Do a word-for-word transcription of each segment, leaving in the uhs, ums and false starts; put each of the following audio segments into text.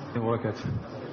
وبركاته.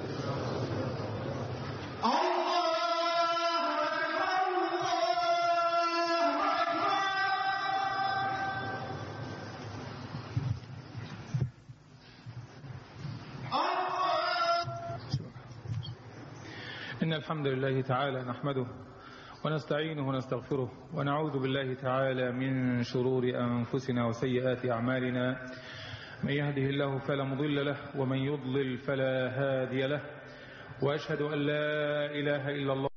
إن الحمد لله تعالى نحمده ونستعينه ونستغفره ونعوذ بالله تعالى من شرور أنفسنا وسيئات أعمالنا. من يهده الله فلا مضل له ومن يضلل فلا هادي له، وأشهد أن لا إله إلا الله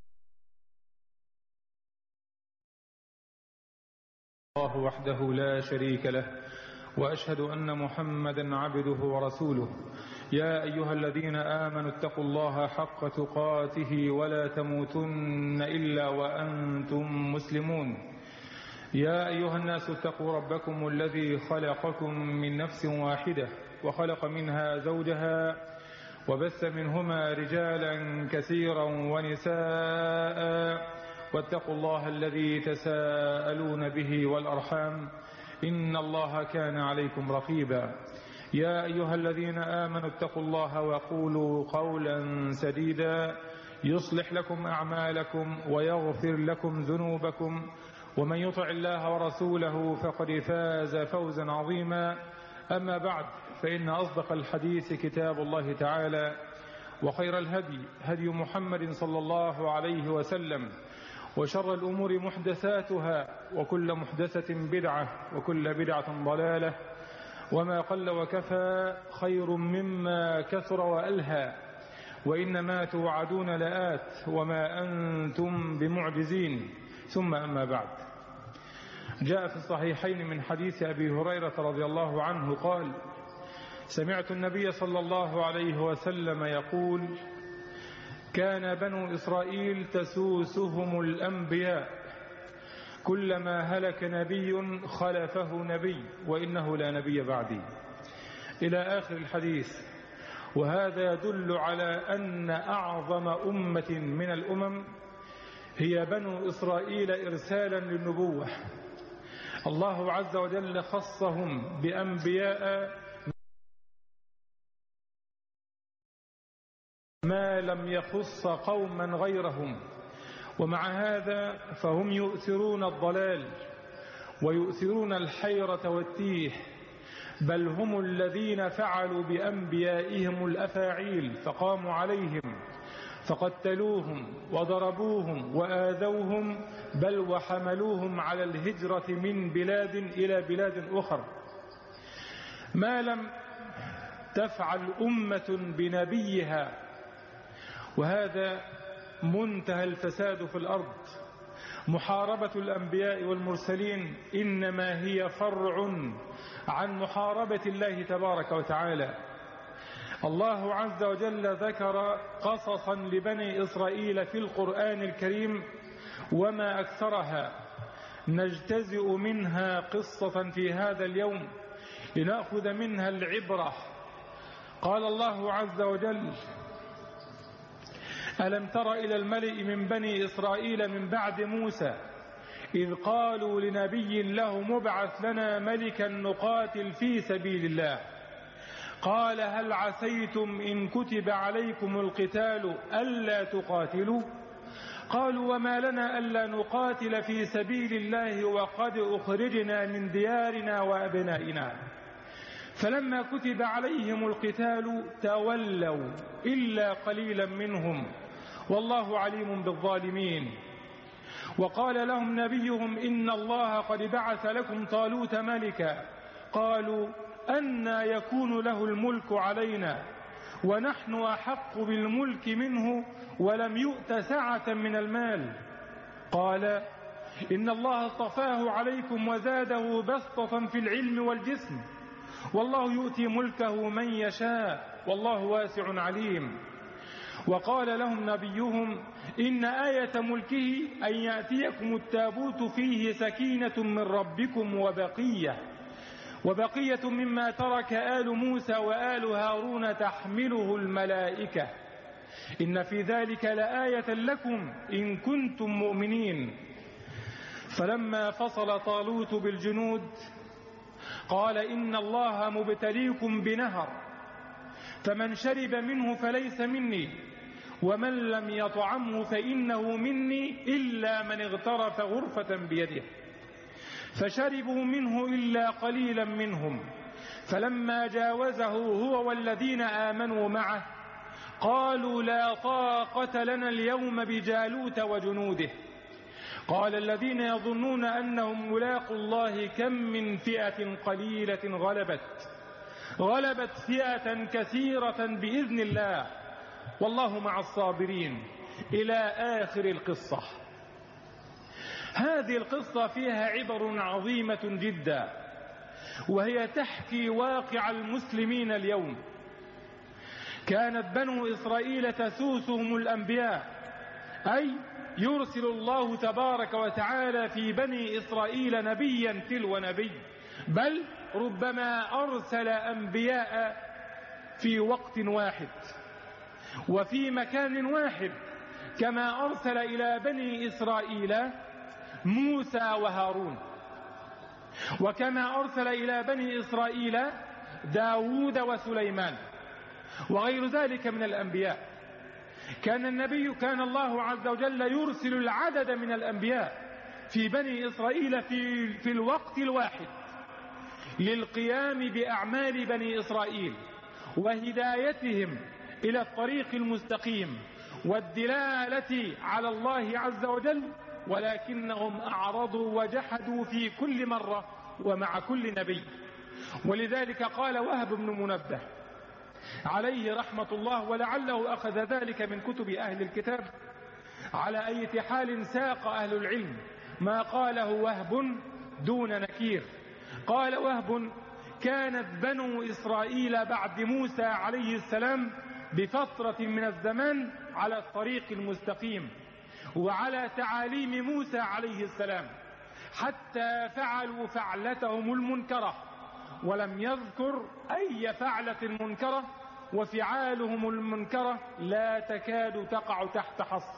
وحده لا شريك له، وأشهد أن محمدا عبده ورسوله. يا أيها الذين آمنوا اتقوا الله حق تقاته ولا تموتن إلا وأنتم مسلمون. يا أيها الناس اتقوا ربكم الذي خلقكم من نفس واحدة وخلق منها زوجها وبث منهما رجالا كثيرا ونساء، واتقوا الله الذي تساءلون به والأرحام إن الله كان عليكم رقيبا. يا أيها الذين آمنوا اتقوا الله وقولوا قولا سديدا يصلح لكم أعمالكم ويغفر لكم ذنوبكم، ومن يطع الله ورسوله فقد فاز فوزا عظيما. أما بعد، فإن أصدق الحديث كتاب الله تعالى، وخير الهدي هدي محمد صلى الله عليه وسلم، وشر الأمور محدثاتها، وكل محدثة بدعة، وكل بدعة ضلالة، وما قل وكفى خير مما كثر وألهى، وإنما توعدون لآت وما أنتم بمعجزين. ثم أما بعد، جاء في الصحيحين من حديث أبي هريرة رضي الله عنه قال: سمعت النبي صلى الله عليه وسلم يقول: كان بنو إسرائيل تسوسهم الأنبياء، كلما هلك نبي خلفه نبي وإنه لا نبي بعدي، إلى آخر الحديث. وهذا يدل على أن أعظم أمة من الأمم هي بنو إسرائيل إرسالا للنبوة. الله عز وجل خصهم بأنبياء ما لم يخص قوما غيرهم، ومع هذا فهم يؤثرون الضلال ويؤثرون الحيرة والتيه، بل هم الذين فعلوا بأنبيائهم الأفاعيل، فقاموا عليهم فقتلوهم وضربوهم وآذوهم، بل وحملوهم على الهجرة من بلاد إلى بلاد أخرى. ما لم تفعل أمة بنبيها، وهذا منتهى الفساد في الأرض. محاربة الأنبياء والمرسلين إنما هي فرع عن محاربة الله تبارك وتعالى. الله عز وجل ذكر قصصا لبني إسرائيل في القرآن الكريم وما أكثرها، نجتزئ منها قصة في هذا اليوم لنأخذ منها العبرة. قال الله عز وجل: ألم تر إلى الملئ من بني إسرائيل من بعد موسى إذ قالوا لنبي له مبعث لنا ملكا نقاتل في سبيل الله، قال هل عسيتم إن كتب عليكم القتال ألا تقاتلوا؟ قالوا وما لنا ألا نقاتل في سبيل الله وقد أخرجنا من ديارنا وأبنائنا. فلما كتب عليهم القتال تولوا إلا قليلا منهم والله عليم بالظالمين. وقال لهم نبيهم إن الله قد بعث لكم طالوت ملكا، قالوا أنى يكون له الملك علينا ونحن أحق بالملك منه ولم يؤت سعة من المال. قال إن الله اصطفاه عليكم وزاده بسطة في العلم والجسم، والله يؤتي ملكه من يشاء والله واسع عليم. وقال لهم نبيهم إن آية ملكه أن يأتيكم التابوت فيه سكينة من ربكم وبقية وبقية مما ترك آل موسى وآل هارون تحمله الملائكة إن في ذلك لآية لكم إن كنتم مؤمنين. فلما فصل طالوت بالجنود قال إن الله مبتليكم بنهر فمن شرب منه فليس مني ومن لم يطعمه فإنه مني إلا من اغترف غرفة بيده. فشربوا منه إلا قليلا منهم، فلما جاوزه هو والذين آمنوا معه قالوا لا طاقة لنا اليوم بجالوت وجنوده. قال الذين يظنون أنهم ملاقوا الله كم من فئة قليلة غلبت غلبت فئة كثيرة بإذن الله والله مع الصابرين، إلى آخر القصة. هذه القصة فيها عبر عظيمة جدا، وهي تحكي واقع المسلمين اليوم. كانت بنو إسرائيل تسوسهم الأنبياء، أي يرسل الله تبارك وتعالى في بني إسرائيل نبيا تلو نبي، بل ربما أرسل أنبياء في وقت واحد وفي مكان واحد، كما أرسل إلى بني إسرائيل موسى وهارون، وكما أرسل إلى بني إسرائيل داود وسليمان وغير ذلك من الأنبياء. كان النبي كان الله عز وجل يرسل العدد من الأنبياء في بني إسرائيل في, في الوقت الواحد للقيام بأعمال بني إسرائيل وهدايتهم إلى الطريق المستقيم والدلالة على الله عز وجل، ولكنهم أعرضوا وجحدوا في كل مرة ومع كل نبي. ولذلك قال وهب بن منبه عليه رحمة الله، ولعله أخذ ذلك من كتب أهل الكتاب، على أي حال ساق أهل العلم ما قاله وهب دون نكير. قال وهب كانت بنو إسرائيل بعد موسى عليه السلام بفترة من الزمان على الطريق المستقيم وعلى تعاليم موسى عليه السلام، حتى فعلوا فعلتهم المنكرة، ولم يذكر أي فعلة منكرة، وفعالهم المنكرة لا تكاد تقع تحت حصر،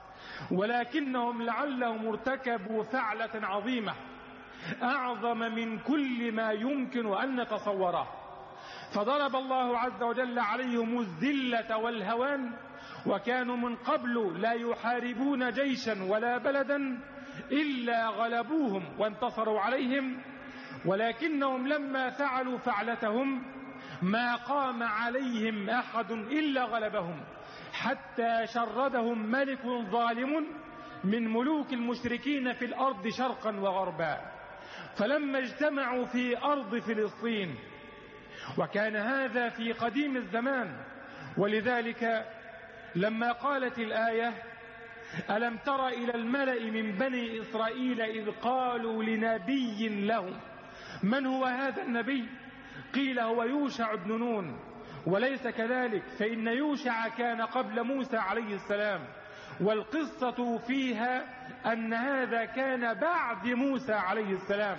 ولكنهم لعلهم ارتكبوا فعلة عظيمة أعظم من كل ما يمكن أن نتصوره. فضرب الله عز وجل عليهم الذلة والهوان، وكانوا من قبل لا يحاربون جيشا ولا بلدا إلا غلبوهم وانتصروا عليهم، ولكنهم لما فعلوا فعلتهم ما قام عليهم أحد إلا غلبهم، حتى شردهم ملك ظالم من ملوك المشركين في الأرض شرقا وغربا. فلما اجتمعوا في أرض فلسطين، وكان هذا في قديم الزمان، ولذلك لما قالت الآية ألم تر إلى الملأ من بني إسرائيل إذ قالوا لنبي لهم من هو هذا النبي؟ قيل هو يوشع بن نون، وليس كذلك، فإن يوشع كان قبل موسى عليه السلام، والقصة فيها أن هذا كان بعد موسى عليه السلام،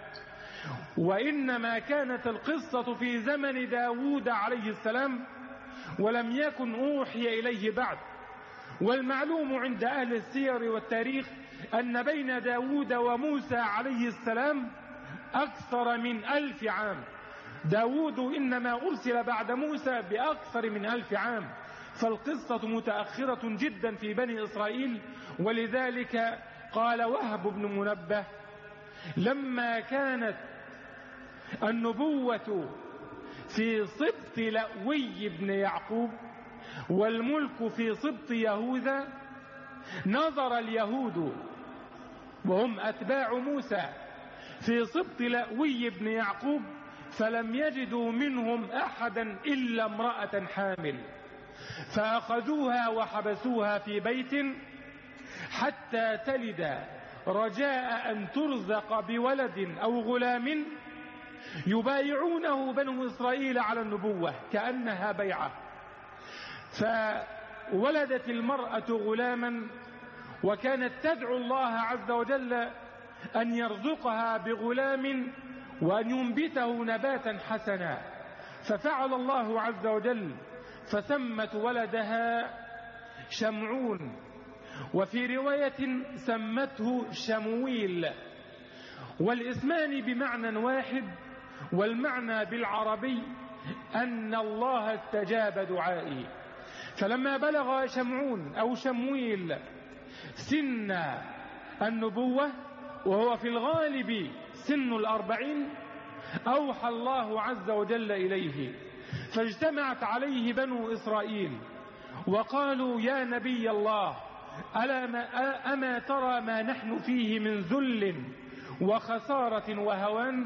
وإنما كانت القصة في زمن داود عليه السلام، ولم يكن أوحي إليه بعد. والمعلوم عند أهل السير والتاريخ أن بين داود وموسى عليه السلام أكثر من ألف عام. داود إنما أرسل بعد موسى بأكثر من ألف عام، فالقصة متأخرة جدا في بني إسرائيل. ولذلك قال وهب بن منبه لما كانت النبوة في سبط لأوي بن يعقوب والملك في سبط يهوذا، نظر اليهود وهم أتباع موسى في سبط لأوي بن يعقوب فلم يجدوا منهم أحدا إلا امرأة حامل، فأخذوها وحبسوها في بيت حتى تلد، رجاء أن ترزق بولد أو غلام يبايعونه بنو إسرائيل على النبوة كأنها بيعة. فولدت المرأة غلاما، وكانت تدعو الله عز وجل أن يرزقها بغلام وأن ينبته نباتا حسنا، ففعل الله عز وجل فسمت ولدها شمعون، وفي رواية سمته شمويل، والاسمان بمعنى واحد، والمعنى بالعربي أن الله استجاب دعائي. فلما بلغ شمعون أو شمويل سن النبوة وهو في الغالب سن الأربعين، أوحى الله عز وجل إليه، فاجتمعت عليه بنو إسرائيل وقالوا يا نبي الله أما ترى ما نحن فيه من ذل وخسارة وهوان؟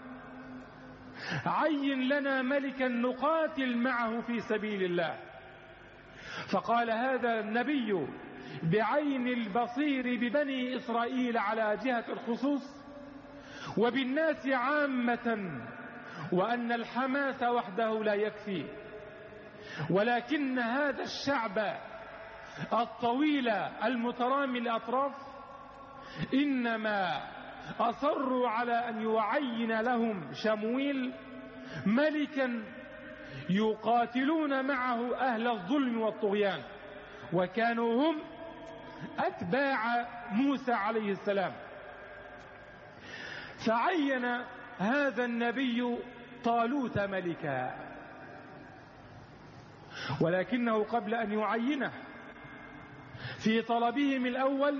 عين لنا ملكا نقاتل معه في سبيل الله. فقال هذا النبي بعين البصير ببني إسرائيل على جهة الخصوص وبالناس عامة، وأن الحماس وحده لا يكفي، ولكن هذا الشعب الطويل المترامي الأطراف إنما أصروا على أن يعين لهم شمويل ملكا يقاتلون معه أهل الظلم والطغيان، وكانوا هم أتباع موسى عليه السلام. فعين هذا النبي طالوت ملكا، ولكنه قبل أن يعينه في طلبهم الأول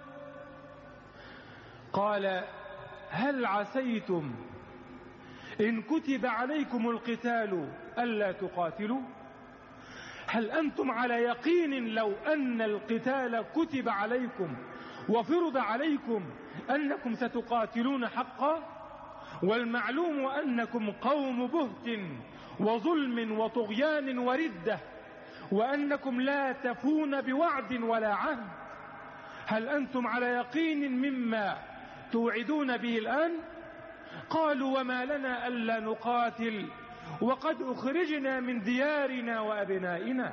قال هل عسيتم إن كتب عليكم القتال ألا تقاتلوا؟ هل أنتم على يقين لو أن القتال كتب عليكم وفرض عليكم أنكم ستقاتلون حقا؟ والمعلوم أنكم قوم بهت وظلم وطغيان وردة، وأنكم لا تفون بوعد ولا عهد. هل أنتم على يقين مما توعدون به الآن؟ قالوا وما لنا ألا نقاتل وقد أخرجنا من ديارنا وأبنائنا.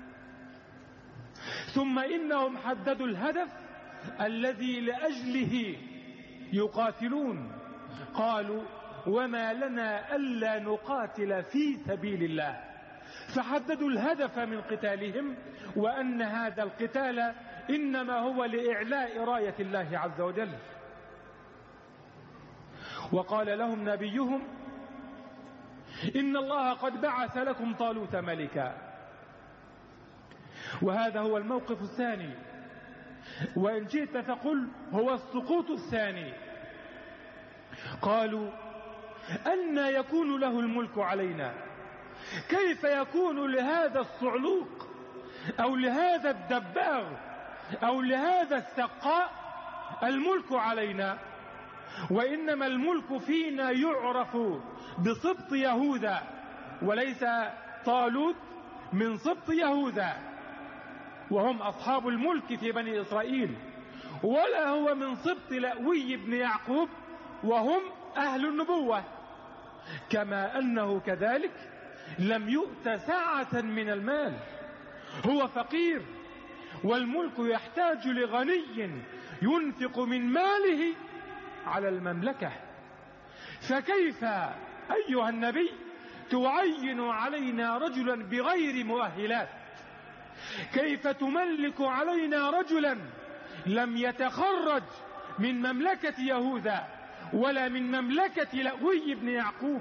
ثم إنهم حددوا الهدف الذي لأجله يقاتلون، قالوا وما لنا ألا نقاتل في سبيل الله، فحددوا الهدف من قتالهم وأن هذا القتال إنما هو لإعلاء راية الله عز وجل. وقال لهم نبيهم إن الله قد بعث لكم طالوت ملكا. وهذا هو الموقف الثاني، وإن جئت فقل هو السقوط الثاني. قالوا أن يكون له الملك علينا؟ كيف يكون لهذا الصعلوق أو لهذا الدباغ أو لهذا السقاء الملك علينا؟ وإنما الملك فينا يعرف بسبط يهوذا، وليس طالوت من سبط يهوذا، وهم أصحاب الملك في بني إسرائيل، ولا هو من سبط لأوي بن يعقوب وهم أهل النبوة. كما أنه كذلك لم يؤت سعة من المال، هو فقير، والملك يحتاج لغني ينفق من ماله على المملكة. فكيف أيها النبي تعين علينا رجلا بغير مؤهلات؟ كيف تملك علينا رجلا لم يتخرج من مملكة يهوذا ولا من مملكة لأوي بن يعقوب؟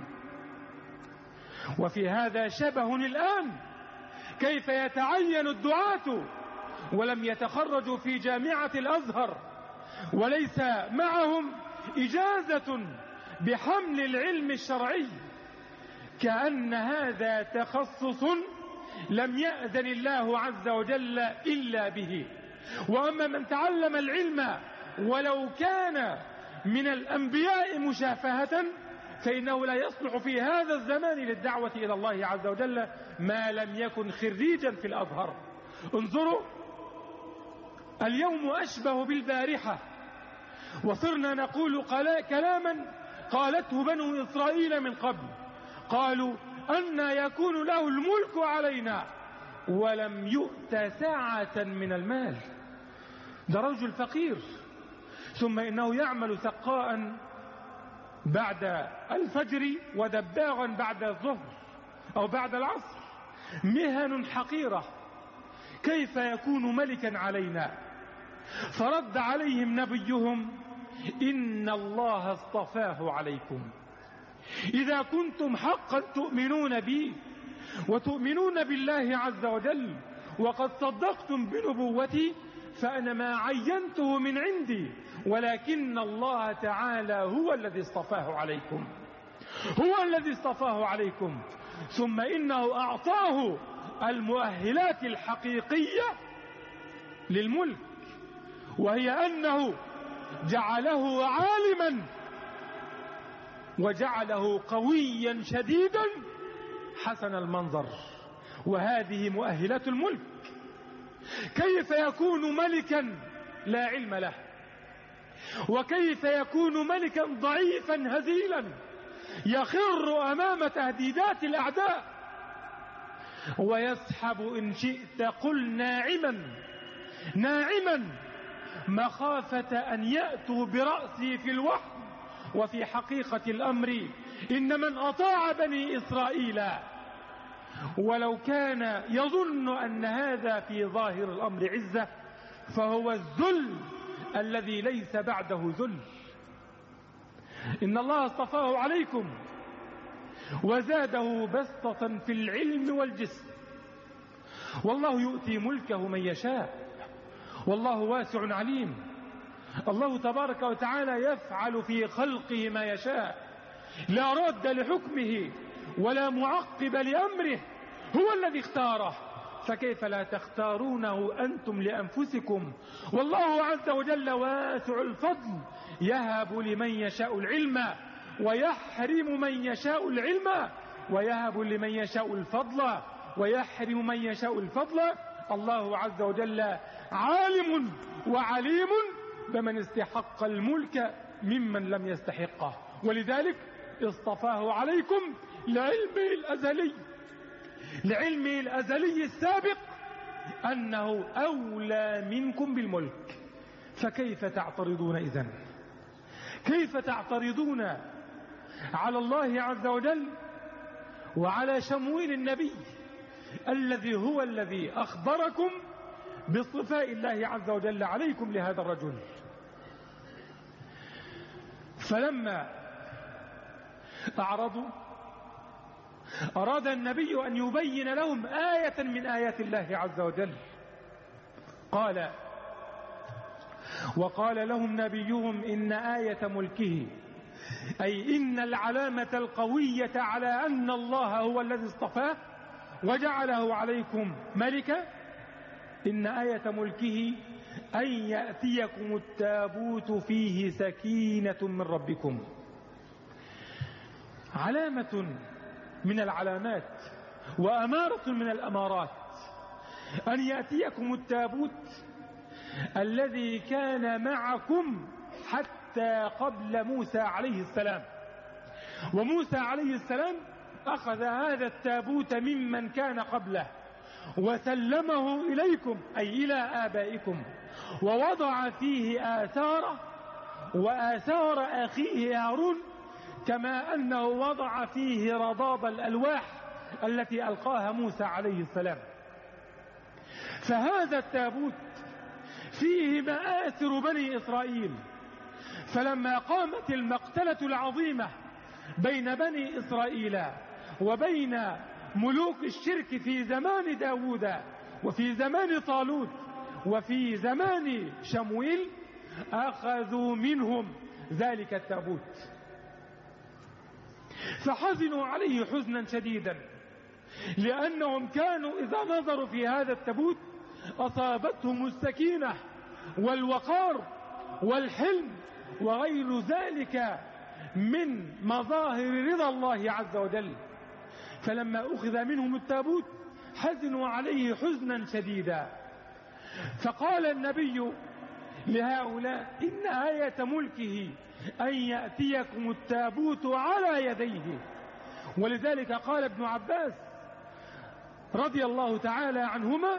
وفي هذا شبه الآن، كيف يتعين الدعاة ولم يتخرجوا في جامعة الأزهر وليس معهم إجازة بحمل العلم الشرعي، كأن هذا تخصص لم يأذن الله عز وجل إلا به. وأما من تعلم العلم ولو كان من الأنبياء مشافهة فإنه لا يصلح في هذا الزمان للدعوة إلى الله عز وجل ما لم يكن خريجا في الأزهر. انظروا، اليوم أشبه بالبارحة، وصرنا نقول كلاما قالته بنو إسرائيل من قبل، قالوا أن يكون له الملك علينا ولم يؤت ساعة من المال. ده رجل فقير، ثم إنه يعمل سقاء بعد الفجر ودباغا بعد الظهر أو بعد العصر، مهن حقيرة، كيف يكون ملكا علينا؟ فرد عليهم نبيهم إن الله اصطفاه عليكم. إذا كنتم حقا تؤمنون بي وتؤمنون بالله عز وجل وقد صدقتم بنبوتي فأنا ما عينته من عندي، ولكن الله تعالى هو الذي اصطفاه عليكم، هو الذي اصطفاه عليكم. ثم إنه أعطاه المؤهلات الحقيقية للملك، وهي أنه جعله عالما وجعله قويا شديدا حسن المنظر، وهذه مؤهلات الملك. كيف يكون ملكا لا علم له؟ وكيف يكون ملكا ضعيفا هزيلا يخر أمام تهديدات الأعداء ويسحب إن شئت قل ناعما ناعما مخافة أن يأتوا برأسه في الوحي؟ وفي حقيقة الأمر إن من أطاع بني إسرائيل ولو كان يظن أن هذا في ظاهر الأمر عزة فهو الذل الذي ليس بعده ذل. إن الله اصطفاه عليكم وزاده بسطة في العلم والجسم، والله يؤتي ملكه من يشاء والله واسع عليم. الله تبارك وتعالى يفعل في خلقه ما يشاء، لا راد لحكمه ولا معقب لأمره، هو الذي اختاره، فكيف لا تختارونه أنتم لأنفسكم؟ والله عز وجل واسع الفضل، يهب لمن يشاء العلم ويحرم من يشاء العلم، ويهب لمن يشاء الفضل ويحرم من يشاء الفضل. الله عز وجل عالم وعليم بمن استحق الملك ممن لم يستحقه، ولذلك اصطفاه عليكم لعلمه الأزلي، لعلمه الأزلي السابق أنه أولى منكم بالملك. فكيف تعترضون إذن؟ كيف تعترضون على الله عز وجل وعلى شمويل النبي الذي هو الذي أخبركم باصطفاء الله عز وجل عليكم لهذا الرجل؟ فلما أعرضوا أراد النبي أن يبين لهم آية من آيات الله عز وجل. قال وقال لهم نبيهم إن آية ملكه، أي إن العلامة القوية على أن الله هو الذي اصطفاه وجعله عليكم ملكا، إن آية ملكه أن يأتيكم التابوت فيه سكينة من ربكم. علامة من العلامات وأمارة من الأمارات أن يأتيكم التابوت الذي كان معكم حتى قبل موسى عليه السلام. وموسى عليه السلام أخذ هذا التابوت ممن كان قبله وسلمه إليكم أي إلى آبائكم، ووضع فيه آثاره وآثار أخيه هارون، كما أنه وضع فيه رضاب الألواح التي ألقاها موسى عليه السلام. فهذا التابوت فيه مآثر بني إسرائيل. فلما قامت المقتلة العظيمة بين بني إسرائيل وبين ملوك الشرك في زمان داود وفي زمان طالوت وفي زمان شمويل، أخذوا منهم ذلك التابوت فحزنوا عليه حزنا شديدا، لأنهم كانوا إذا نظروا في هذا التابوت أصابتهم السكينة والوقار والحلم وغير ذلك من مظاهر رضا الله عز وجل. فلما أخذ منهم التابوت حزنوا عليه حزنا شديدا. فقال النبي لهؤلاء إن آية ملكه أن يأتيكم التابوت على يديه. ولذلك قال ابن عباس رضي الله تعالى عنهما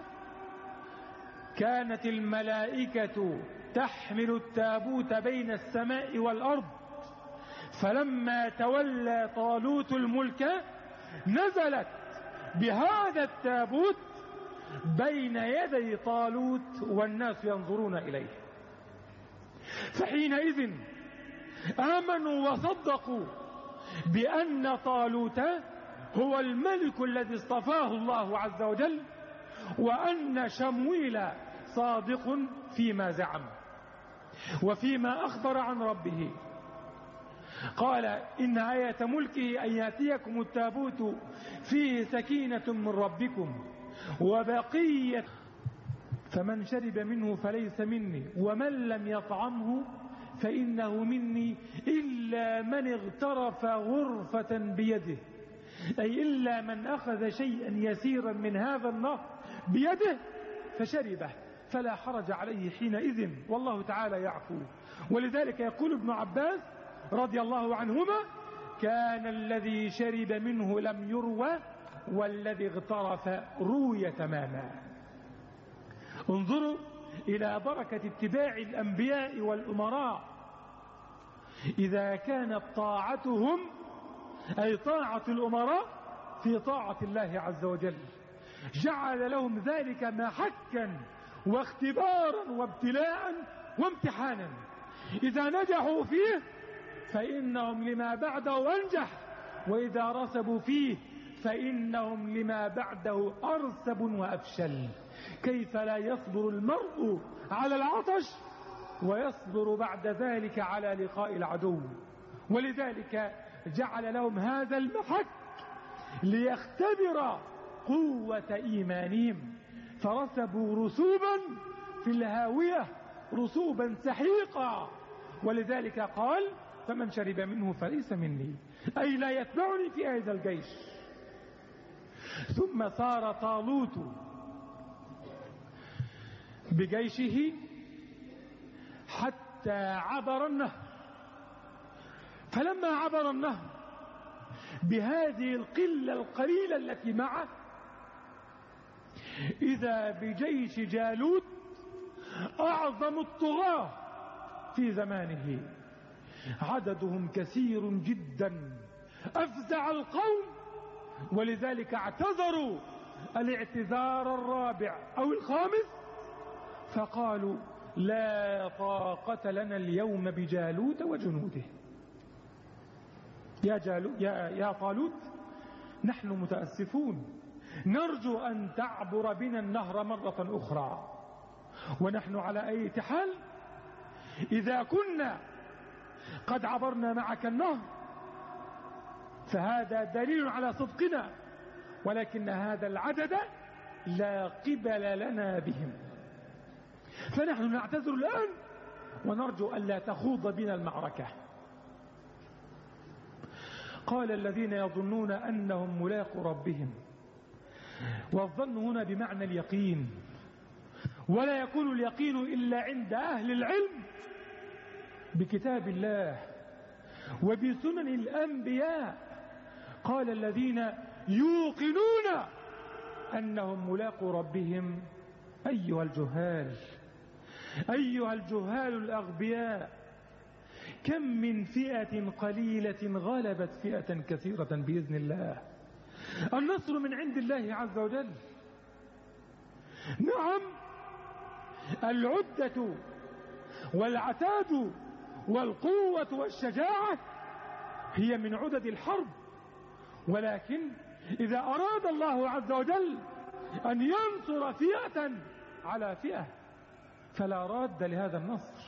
كانت الملائكة تحمل التابوت بين السماء والأرض، فلما تولى طالوت الملك نزلت بهذا التابوت بين يدي طالوت والناس ينظرون إليه. فحينئذ آمنوا وصدقوا بأن طالوت هو الملك الذي اصطفاه الله عز وجل، وأن شمويل صادق فيما زعم وفيما أخبر عن ربه. قال إن آية ملكه أن يأتيكم التابوت فيه سكينة من ربكم وبقية، فمن شرب منه فليس مني ومن لم يطعمه فإنه مني إلا من اغترف غرفة بيده، أي إلا من أخذ شيئا يسيرا من هذا النهر بيده فشربه فلا حرج عليه حينئذ، والله تعالى يعفو. ولذلك يقول ابن عباس رضي الله عنهما: كان الذي شرب منه لم يروى والذي اغترف روي تماما. انظروا إلى بركة اتباع الأنبياء والأمراء، إذا كانت طاعتهم أي طاعة الأمراء في طاعة الله عز وجل جعل لهم ذلك محكا واختبارا وابتلاء وامتحانا، إذا نجحوا فيه فإنهم لما بعده أنجح، وإذا رسبوا فيه فإنهم لما بعده أرسب وأفشل. كيف لا يصبر المرء على العطش ويصبر بعد ذلك على لقاء العدو؟ ولذلك جعل لهم هذا المحك ليختبر قوة إيمانهم، فرسبوا رسوبا في الهاوية رسوبا سحيقا. ولذلك قال: فمن شرب منه فليس مني، أي لا يتبعني في هذا الجيش. ثم سار طالوت بجيشه حتى عبر النهر، فلما عبر النهر بهذه القلة القليلة التي معه إذا بجيش جالوت أعظم الطغاة في زمانه، عددهم كثير جدا أفزع القوم، ولذلك اعتذروا الاعتذار الرابع أو الخامس فقالوا: لا طاقة لنا اليوم بجالوت وجنوده. يا, جالوت يا, يا طالوت، نحن متأسفون، نرجو أن تعبر بنا النهر مرة أخرى، ونحن على أي حال إذا كنا قد عبرنا معك النهر فهذا دليل على صدقنا، ولكن هذا العدد لا قبل لنا بهم، فنحن نعتذر الآن ونرجو أن لا تخوض بنا المعركة. قال: الذين يظنون أنهم ملاقوا ربهم، والظن هنا بمعنى اليقين، ولا يكون اليقين إلا عند أهل العلم بكتاب الله وبسنن الأنبياء. قال: الذين يوقنون أنهم ملاقوا ربهم. أيها الجهال، أيها الجهال الأغبياء، كم من فئة قليلة غلبت فئة كثيرة بإذن الله. النصر من عند الله عز وجل. نعم، العدة والعتاد والقوة والشجاعة هي من عدد الحرب، ولكن إذا أراد الله عز وجل أن ينصر فئة على فئة فلا راد لهذا النصر،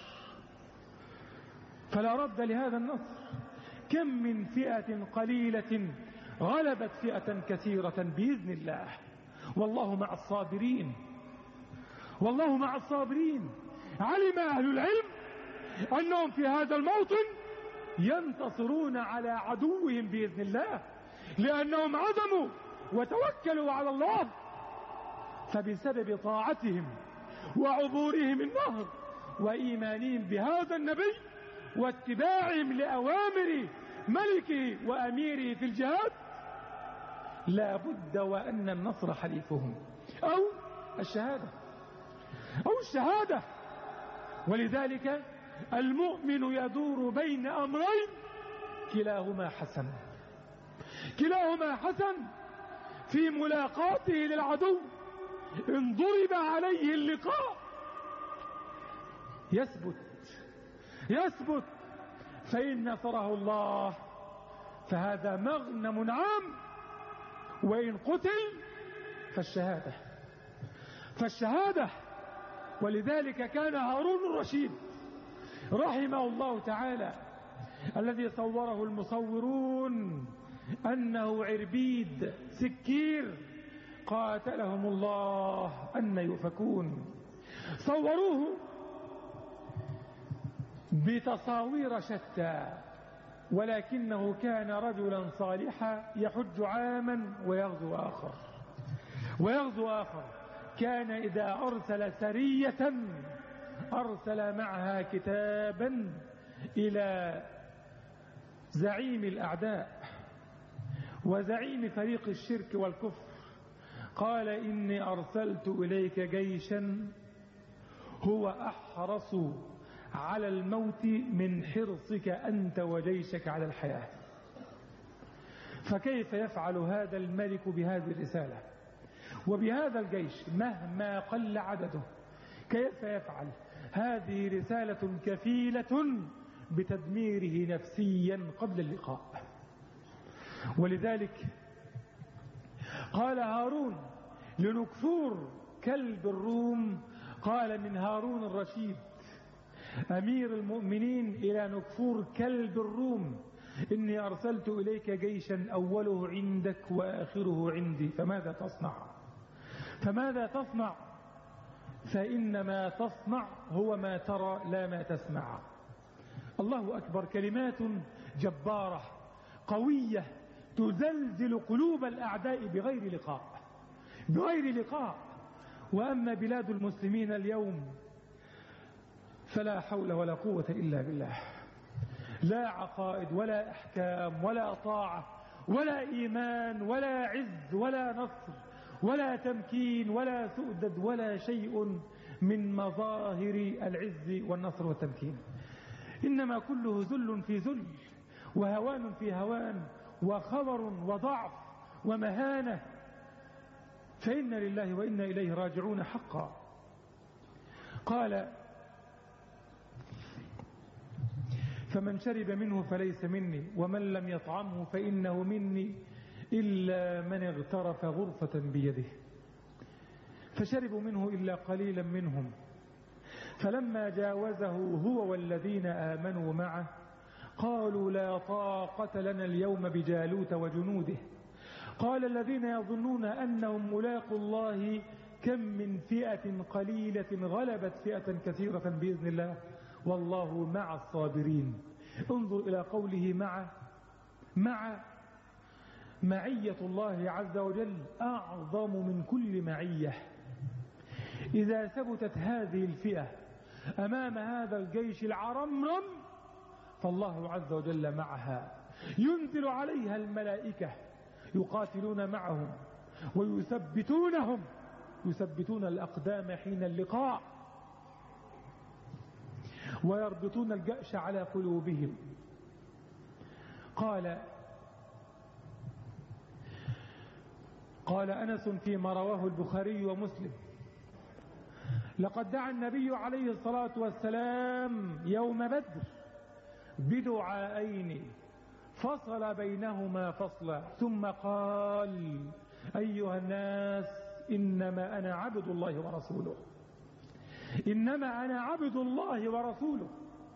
فلا رد لهذا النصر. كم من فئة قليلة غلبت فئة كثيرة بإذن الله، والله مع الصابرين، والله مع الصابرين. علم أهل العلم أنهم في هذا الموطن ينتصرون على عدوهم بإذن الله، لأنهم عزموا وتوكلوا على الله، فبسبب طاعتهم وعبورهم النهر وإيمانهم بهذا النبي واتباعهم لأوامر ملكه وأميره في الجهاد لا بد وأن النصر حليفهم، أو الشهادة أو الشهادة. ولذلك المؤمن يدور بين أمرين كلاهما حسن، كلاهما حسن في ملاقاته للعدو. إن ضرب عليه اللقاء يثبت يثبت فإن نصره الله فهذا مغنم عام، وإن قتل فالشهادة فالشهادة ولذلك كان هارون الرشيد رحمه الله تعالى الذي صوره المصورون أنه عربيد سكير قاتلهم الله أن يؤفكون، صوروه بتصاوير شتى، ولكنه كان رجلا صالحا يحج عاما ويغزو آخر ويغزو آخر كان إذا أرسل سرية أرسل معها كتابا إلى زعيم الأعداء وزعيم فريق الشرك والكفر، قال إني أرسلت إليك جيشا هو أحرص على الموت من حرصك أنت وجيشك على الحياة. فكيف يفعل هذا الملك بهذه الرسالة وبهذا الجيش مهما قل عدده؟ كيف يفعل؟ هذه رسالة كفيلة بتدميره نفسيا قبل اللقاء. ولذلك قال هارون لنكفور كلب الروم، قال من هارون الرشيد أمير المؤمنين إلى نكفور كلب الروم: إني أرسلت إليك جيشا أوله عندك وآخره عندي، فماذا تصنع؟ فماذا تصنع؟ فإنما تصنع هو ما ترى لا ما تسمع. الله أكبر، كلمات جبارة قوية تزلزل قلوب الأعداء بغير لقاء بغير لقاء. وأما بلاد المسلمين اليوم فلا حول ولا قوة إلا بالله، لا عقائد ولا أحكام ولا طاعة ولا إيمان ولا عز ولا نصر ولا تمكين ولا سؤدد ولا شيء من مظاهر العز والنصر والتمكين، إنما كله ذل في ذل وهوان في هوان وخبر وضعف ومهانة. فإنا لله وإنا إليه راجعون حقا. قال: فمن شرب منه فليس مني ومن لم يطعمه فإنه مني إلا من اغترف غرفة بيده. فشربوا منه إلا قليلا منهم، فلما جاوزه هو والذين آمنوا معه قالوا لا طاقة لنا اليوم بجالوت وجنوده. قال الذين يظنون أنهم ملاقوا الله كم من فئة قليلة غلبت فئة كثيرة بإذن الله والله مع الصابرين. انظر إلى قوله مع مع معية الله عز وجل أعظم من كل معية. إذا ثبتت هذه الفئة أمام هذا الجيش العرمرم فالله عز وجل معها، ينزل عليها الملائكة يقاتلون معهم ويثبتونهم يثبتون الأقدام حين اللقاء ويربطون الجأش على قلوبهم. قال قال أنس فيما رواه البخاري ومسلم: لقد دعا النبي عليه الصلاة والسلام يوم بدر بدعائين فصل بينهما فصلا ثم قال: أيها الناس إنما أنا عبد الله ورسوله إنما أنا عبد الله ورسوله.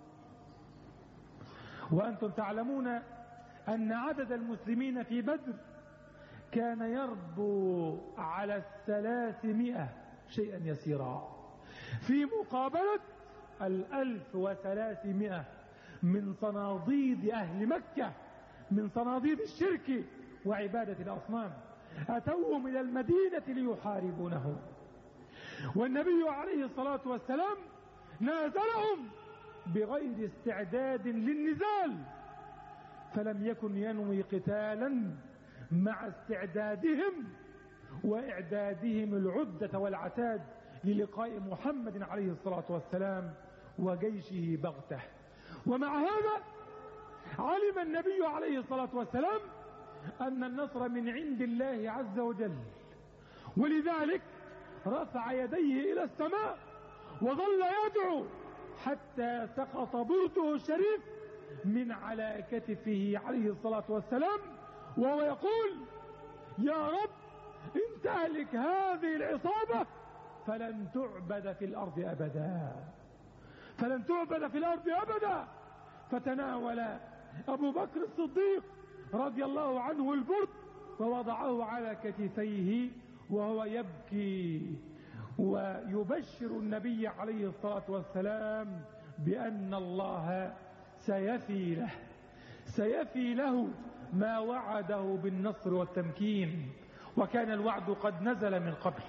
وأنتم تعلمون أن عدد المسلمين في بدر كان يربو على الثلاثمائة شيئا يسيرا في مقابلة الألف وثلاثمائة من صناديد أهل مكة، من صناديد الشرك وعبادة الأصنام، أتوهم إلى المدينة ليحاربونهم، والنبي عليه الصلاة والسلام نازلهم بغير استعداد للنزال، فلم يكن ينوي قتالا مع استعدادهم وإعدادهم العدة والعتاد للقاء محمد عليه الصلاة والسلام وجيشه بغته. ومع هذا علم النبي عليه الصلاة والسلام أن النصر من عند الله عز وجل، ولذلك رفع يديه إلى السماء وظل يدعو حتى سقط برده الشريف من على كتفه عليه الصلاة والسلام وهو يقول: يا رب إن تهلك هذه العصابة فلن تعبد في الأرض أبدا، فلن تعبد في الأرض أبدا. فتناول أبو بكر الصديق رضي الله عنه البرد ووضعه على كتفيه وهو يبكي ويبشر النبي عليه الصلاة والسلام بأن الله سيفي له سيفي له ما وعده بالنصر والتمكين، وكان الوعد قد نزل من قبل.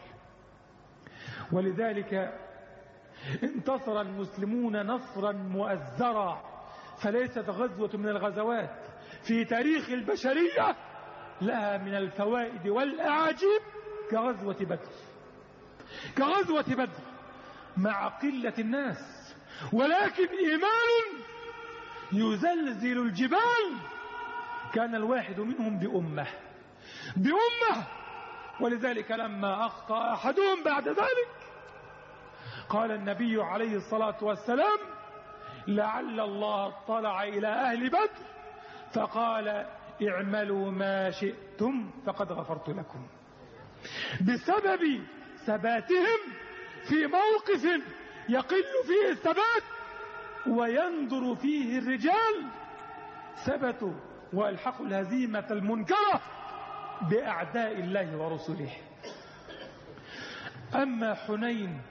ولذلك انتصر المسلمون نصرا مؤزرا، فليست غزوة من الغزوات في تاريخ البشرية لها من الفوائد والأعاجيب كغزوة بدر كغزوة بدر مع قلة الناس، ولكن إيمان يزلزل الجبال. كان الواحد منهم بأمة بأمة ولذلك لما أخطأ أحدهم بعد ذلك قال النبي عليه الصلاة والسلام: لعل الله اطلع إلى أهل بدر فقال: اعملوا ما شئتم فقد غفرت لكم. بسبب ثباتهم في موقف يقل فيه الثبات ويندر فيه الرجال ثبتوا والحقوا الهزيمة المنكرة بأعداء الله ورسله. أما حنين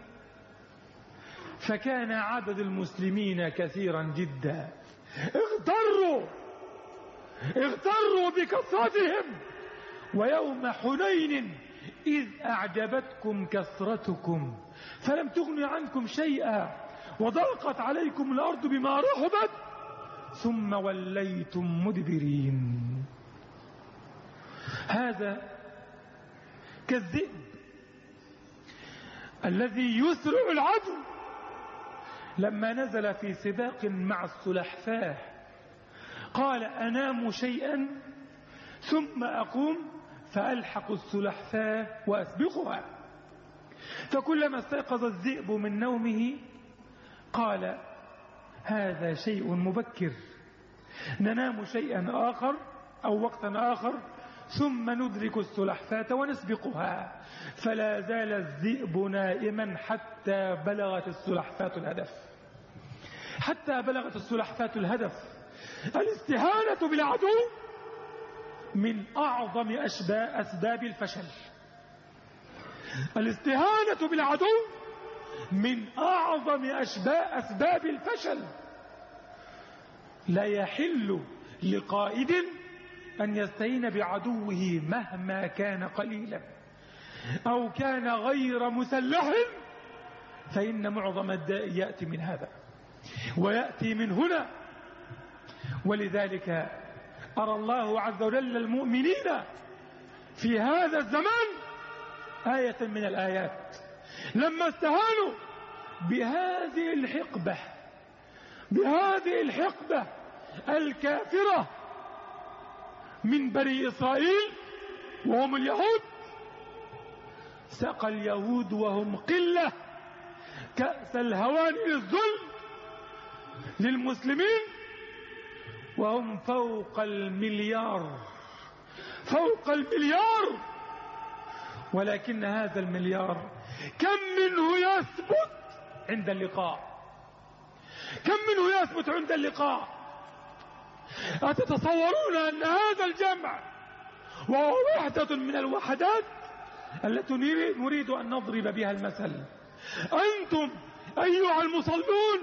فكان عدد المسلمين كثيرا جدا، اغتروا اغتروا بكثرتهم. ويوم حنين إذ أعجبتكم كثرتكم فلم تغن عنكم شيئا وضاقت عليكم الأرض بما رحبت ثم وليتم مدبرين. هذا كالذئب الذي يسرع العدو لما نزل في سباق مع السلحفاة قال: أنام شيئا ثم أقوم فألحق السلحفاة وأسبقها. فكلما استيقظ الذئب من نومه قال: هذا شيء مبكر، ننام شيئا آخر أو وقتا آخر ثم ندرك السلحفاة ونسبقها. فلا زال الذئب نائما حتى بلغت السلحفاة الهدف حتى بلغت السلحفاة الهدف. الاستهانة بالعدو من أعظم أسباب الفشل. الاستهانة بالعدو من أعظم أسباب الفشل. لا يحل لقائد أن يستهين بعدوه مهما كان قليلا أو كان غير مسلح، فإن معظم الداء يأتي من هذا ويأتي من هنا. ولذلك أرى الله عز وجل المؤمنين في هذا الزمان آية من الآيات لما استهانوا بهذه الحقبة بهذه الحقبة الكافرة من بني إسرائيل وهم اليهود. سقى اليهود وهم قلة كأس الهوان الذل للمسلمين وهم فوق المليار فوق المليار. ولكن هذا المليار كم منه يثبت عند اللقاء كم منه يثبت عند اللقاء. أتتصورون أن هذا الجمع وهو وحدة من الوحدات التي نريد أن نضرب بها المثل؟ أنتم أيها المصلون،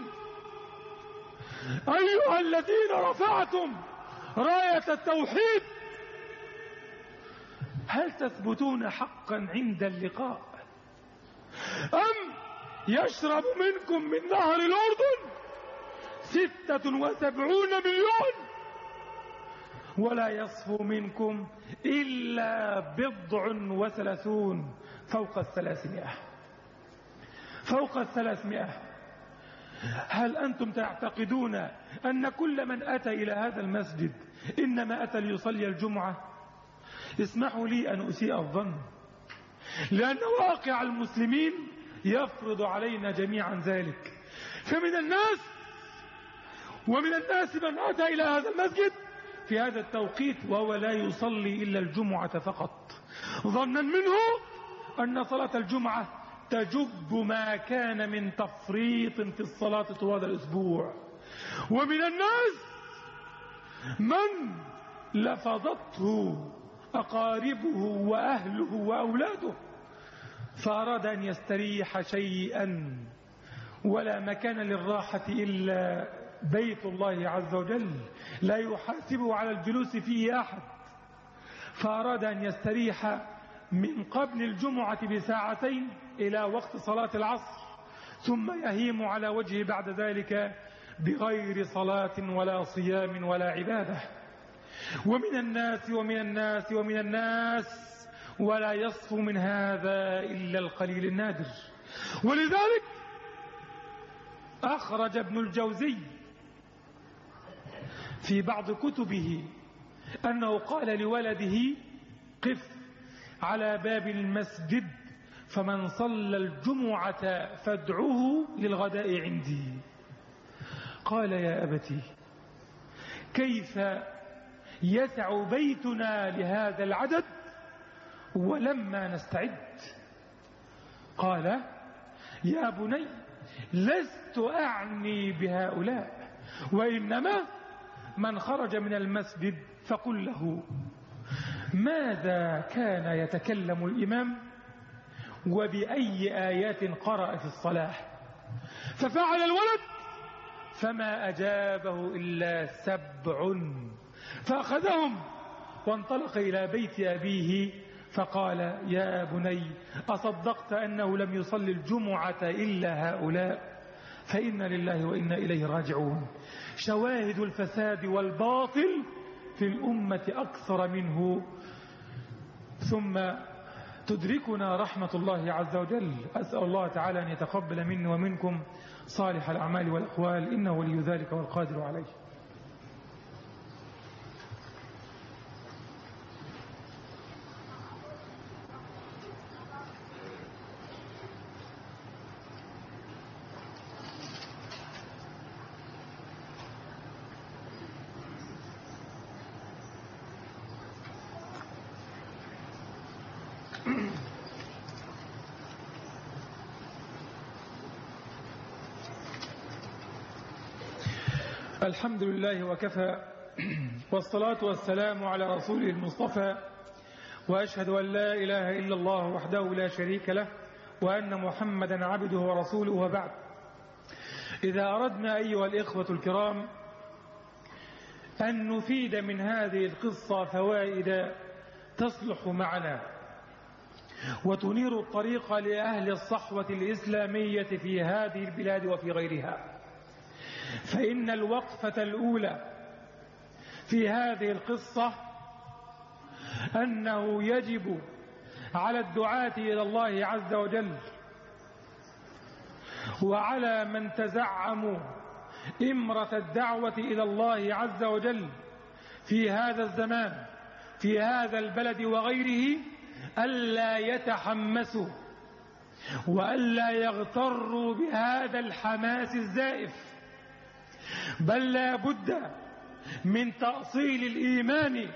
أيها الذين رفعتم راية التوحيد، هل تثبتون حقا عند اللقاء أم يشرب منكم من نهر الأردن ستة وسبعون مليون ولا يصفو منكم إلا بضع وثلاثون فوق الثلاثمائة فوق الثلاثمائة؟ هل أنتم تعتقدون أن كل من أتى إلى هذا المسجد إنما أتى ليصلي الجمعة؟ اسمحوا لي أن أسيء الظن، لأن واقع المسلمين يفرض علينا جميعا ذلك. فمن الناس ومن الناس من أتى إلى هذا المسجد في هذا التوقيت وهو لا يصلي إلا الجمعة فقط، ظنا منه أن صلاة الجمعة تجب ما كان من تفريط في الصلاة طوال الأسبوع. ومن الناس من لفظته أقاربه وأهله وأولاده فأراد أن يستريح شيئا، ولا مكان للراحة إلا بيت الله عز وجل لا يحاسبه على الجلوس فيه أحد، فأراد أن يستريح من قبل الجمعة بساعتين إلى وقت صلاة العصر، ثم يهيم على وجهه بعد ذلك بغير صلاة ولا صيام ولا عبادة. ومن الناس ومن الناس ومن الناس ولا يصفو من هذا إلا القليل النادر. ولذلك أخرج ابن الجوزي في بعض كتبه أنه قال لولده: قف على باب المسجد فمن صلى الجمعة فادعه للغداء عندي. قال: يا أبتي كيف يسع بيتنا لهذا العدد ولما نستعد؟ قال: يا بني لست أعني بهؤلاء، وإنما من خرج من المسجد فقل له ماذا كان يتكلم الإمام وبأي آيات قرأ في الصلاة. ففعل الولد فما أجابه إلا سبع، فأخذهم وانطلق إلى بيت أبيه فقال: يا بني أصدقت أنه لم يصلي الجمعة إلا هؤلاء؟ فإنا لله وإنا إليه راجعون. شواهد الفساد والباطل في الأمة أكثر منه، ثم تدركنا رحمة الله عز وجل. أسأل الله تعالى أن يتقبل مني ومنكم صالح الأعمال والأقوال، إنه ولي ذلك والقادر عليه. الحمد لله وكفى، والصلاة والسلام على رسوله المصطفى، وأشهد أن لا إله إلا الله وحده لا شريك له، وأن محمدا عبده ورسوله. وبعد، إذا أردنا أيها الإخوة الكرام أن نفيد من هذه القصة فوائد تصلح معنا وتنير الطريق لأهل الصحوة الإسلامية في هذه البلاد وفي غيرها، فإن الوقفة الأولى في هذه القصة أنه يجب على الدعاة إلى الله عز وجل وعلى من تزعموا إمرة الدعوة إلى الله عز وجل في هذا الزمان في هذا البلد وغيره ألا يتحمسوا وألا يغتروا بهذا الحماس الزائف، بل لا بد من تأصيل الإيمان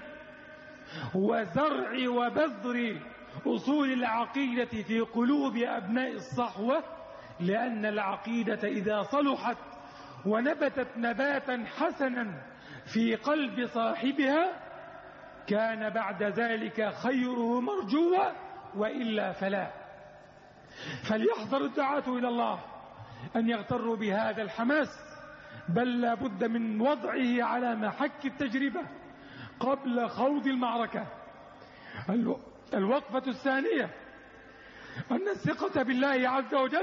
وزرع وبذر أصول العقيدة في قلوب أبناء الصحوة، لأن العقيدة إذا صلحت ونبتت نباتا حسنا في قلب صاحبها كان بعد ذلك خيره مرجوا، وإلا فلا. فليحذر الدعاة إلى الله أن يغتروا بهذا الحماس، بل لا بد من وضعه على محك التجربة قبل خوض المعركة. الوقفة الثانية أن الثقة بالله عز وجل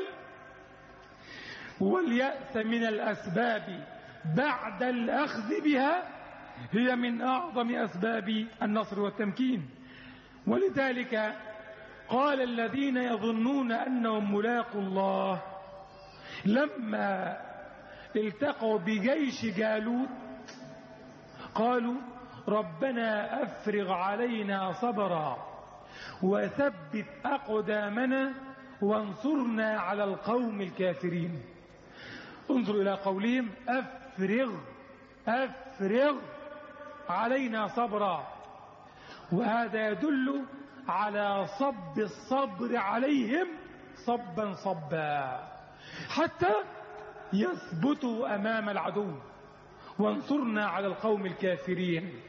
واليأس من الأسباب بعد الأخذ بها هي من أعظم أسباب النصر والتمكين. ولذلك قال الذين يظنون أنهم ملاقوا الله لما التقوا بجيش جالوت قالوا: ربنا أفرغ علينا صبرا وثبت أقدامنا وانصرنا على القوم الكافرين. انظروا إلى قولهم أفرغ أفرغ علينا صبرا. وهذا يدل على صب الصبر عليهم صبا صبا حتى يثبتوا أمام العدو، وانصرنا على القوم الكافرين.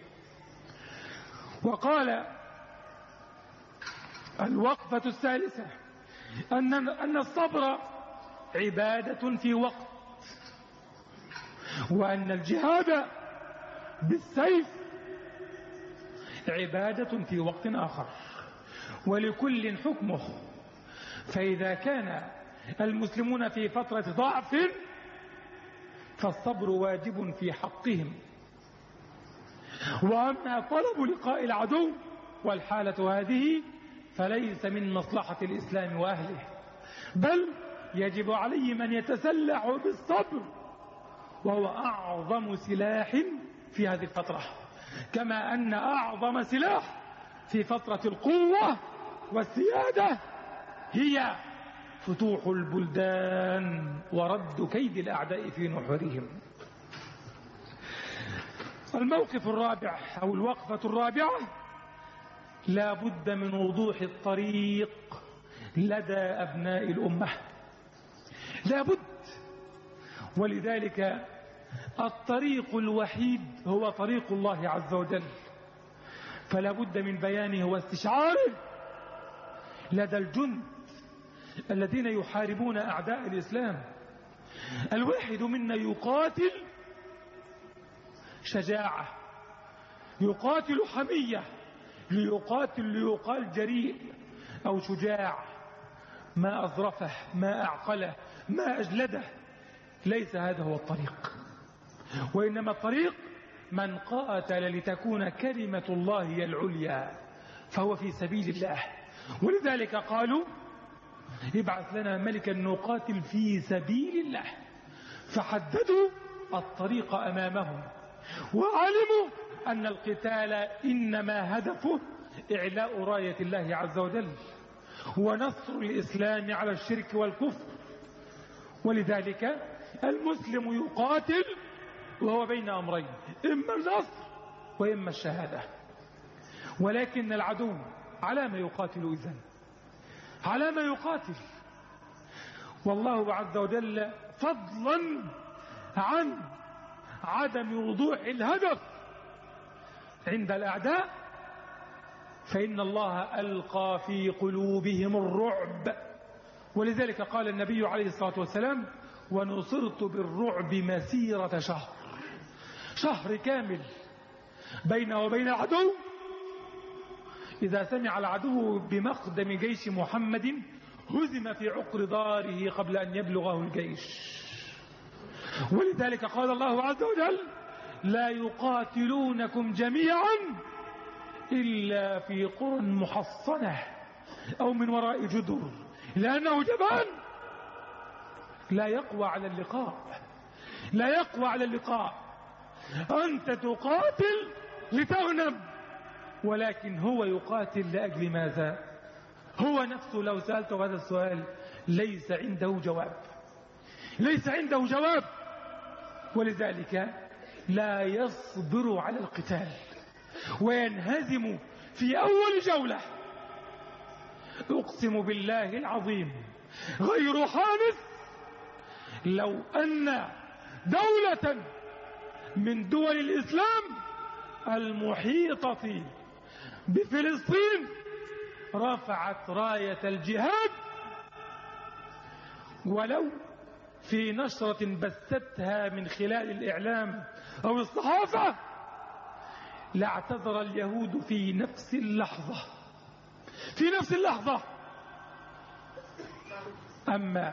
وقال الوقفة الثالثة أن أن الصبر عبادة في وقت، وأن الجهاد بالسيف عبادة في وقت آخر، ولكل حكمه. فإذا كان المسلمون في فترة ضعف فالصبر واجب في حقهم. وأما طلب لقاء العدو والحالة هذه فليس من مصلحة الإسلام وأهله، بل يجب عليه من يتسلح بالصبر، وهو أعظم سلاح في هذه الفترة، كما أن أعظم سلاح في فترة القوة والسيادة هي فتوح البلدان ورد كيد الأعداء في نحورهم. الموقف الرابع أو الوقفة الرابعة: لا بد من وضوح الطريق لدى أبناء الأمة، لا بد. ولذلك الطريق الوحيد هو طريق الله عز وجل، فلا بد من بيانه واستشعاره لدى الجند الذين يحاربون أعداء الإسلام. الواحد منا يقاتل شجاعة، يقاتل حمية، ليقاتل ليقال جريء أو شجاع، ما أظرفه ما أعقله ما أجلده. ليس هذا هو الطريق، وإنما الطريق من قاتل لتكون كلمة الله هي العليا فهو في سبيل الله. ولذلك قالوا: ابعث لنا ملكا نقاتل في سبيل الله. فحددوا الطريق أمامهم، وعلموا أن القتال إنما هدفه إعلاء راية الله عز وجل ونصر الإسلام على الشرك والكفر. ولذلك المسلم يقاتل وهو بين أمرين: إما النصر وإما الشهادة. ولكن العدو على ما يقاتل إذن؟ على ما يقاتل؟ والله عز وجل فضلا عن عدم وضوح الهدف عند الأعداء فإن الله ألقى في قلوبهم الرعب. ولذلك قال النبي عليه الصلاة والسلام: ونصرت بالرعب مسيرة شهر، شهر كامل بينه وبين العدو. إذا سمع العدو بمقدم جيش محمد هزم في عقر داره قبل أن يبلغه الجيش. ولذلك قال الله عز وجل: لا يقاتلونكم جميعا إلا في قرى محصنة أو من وراء جدر، لأنه جبان لا يقوى على اللقاء، لا يقوى على اللقاء. أنت تقاتل لتغنم، ولكن هو يقاتل لأجل ماذا؟ هو نفسه لو سألته هذا السؤال ليس عنده جواب، ليس عنده جواب. ولذلك لا يصبر على القتال وينهزم في أول جولة. أقسم بالله العظيم غير حانث لو أن دولة من دول الإسلام المحيطة بفلسطين رفعت راية الجهاد ولو في نشرة بثتها من خلال الإعلام أو الصحافة، لاعتذر اليهود في نفس اللحظة، في نفس اللحظة. أما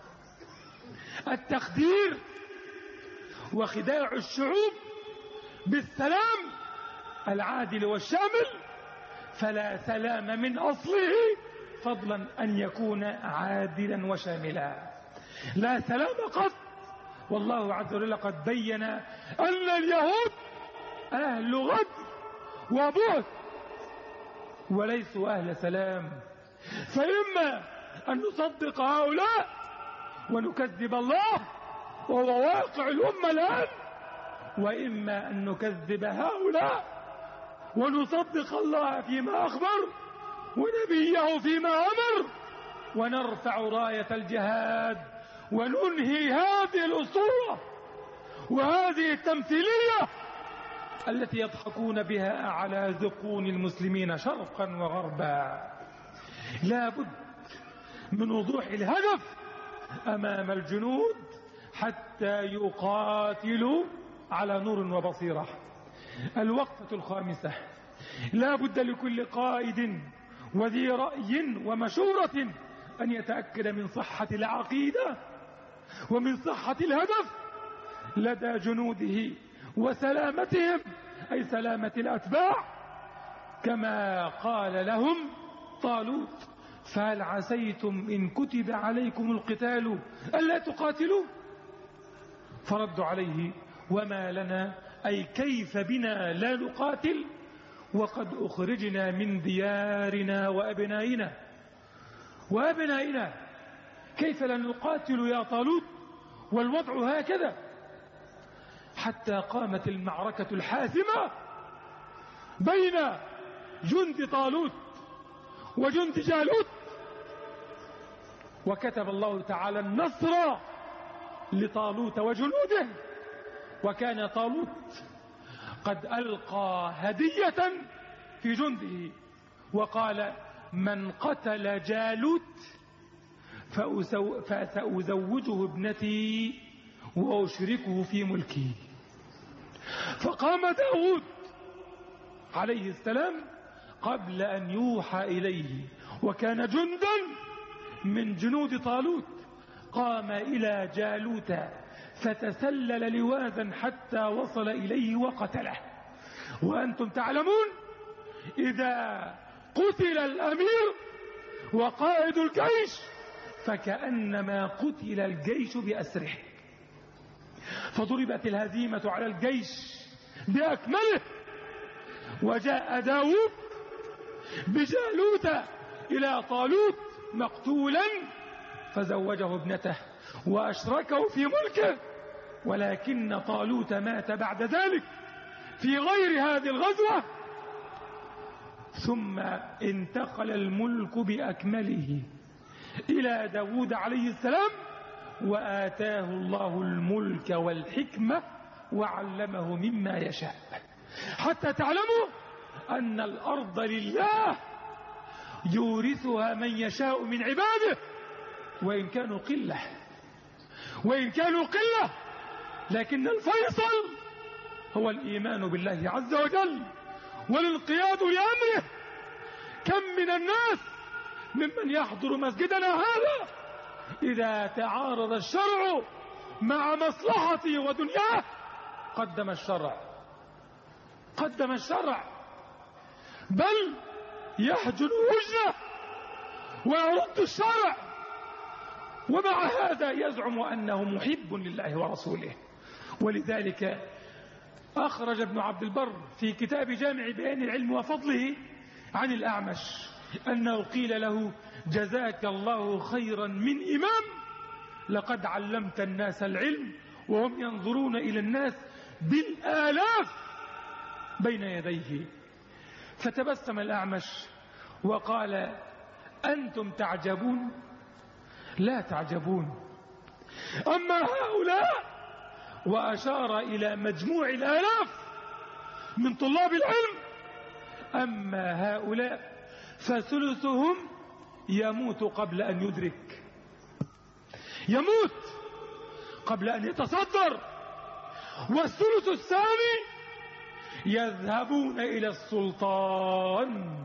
التخدير وخداع الشعوب بالسلام العادل والشامل فلا سلام من أصله، فضلا أن يكون عادلا وشاملا. لا سلام قط. والله عز وجل قد بين أن اليهود أهل غدر وبؤس وليسوا أهل سلام. فإما أن نصدق هؤلاء ونكذب الله وهو واقع الأمة الآن، وإما أن نكذب هؤلاء ونصدق الله فيما أخبر ونبيه فيما أمر ونرفع راية الجهاد وننهي هذه الأسطورة وهذه التمثيلية التي يضحكون بها على ذقون المسلمين شرقا وغربا. لا بد من وضوح الهدف أمام الجنود حتى يقاتلوا على نور وبصيرة. الوقفة الخامسة: لا بد لكل قائد وذي رأي ومشورة أن يتأكد من صحة العقيدة ومن صحة الهدف لدى جنوده وسلامتهم، أي سلامة الأتباع، كما قال لهم طالوت: فهل عسيتم إن كتب عليكم القتال ألا تقاتلوا؟ فردوا عليه: وما لنا، أي كيف بنا لا نقاتل وقد أخرجنا من ديارنا وأبنائنا وأبنائنا كيف لا نقاتل يا طالوت والوضع هكذا؟ حتى قامت المعركة الحاسمة بين جند طالوت وجند جالوت، وكتب الله تعالى النصر لطالوت وجنوده. وكان طالوت قد ألقى هدية في جنده وقال: من قتل جالوت فسأزوجه ابنتي وأشركه في ملكي. فقام داود عليه السلام قبل أن يوحى إليه، وكان جندا من جنود طالوت، قام إلى جالوت فتسلل لواذا حتى وصل إليه وقتله. وأنتم تعلمون إذا قتل الأمير وقائد الجيش فكأنما قتل الجيش بأسره. فضربت الهزيمة على الجيش بأكمله، وجاء داود بجالوت إلى طالوت مقتولا فزوجه ابنته وأشركه في ملكه. ولكن طالوت مات بعد ذلك في غير هذه الغزوة، ثم انتقل الملك بأكمله إلى داود عليه السلام، وآتاه الله الملك والحكمة وعلمه مما يشاء، حتى تعلموا أن الأرض لله يورثها من يشاء من عباده، وإن كانوا قلة وإن كانوا قلة لكن الفيصل هو الإيمان بالله عز وجل والانقياد لأمره. كم من الناس ممن يحضر مسجدنا هذا إذا تعارض الشرع مع مصلحته ودنياه قدم الشرع قدم الشرع بل يحجر وجهه ويرد الشرع، ومع هذا يزعم أنه محب لله ورسوله. ولذلك أخرج ابن عبد البر في كتاب جامع بيان العلم وفضله عن الأعمش أنه قيل له: جزاك الله خيرا من إمام، لقد علمت الناس العلم وهم ينظرون إلى الناس بالآلاف بين يديه. فتبسم الأعمش وقال: أنتم تعجبون؟ لا تعجبون. أما هؤلاء، وأشار إلى مجموع الآلاف من طلاب العلم، أما هؤلاء فثلثهم يموت قبل أن يدرك، يموت قبل أن يتصدر، والثلث الثاني يذهبون إلى السلطان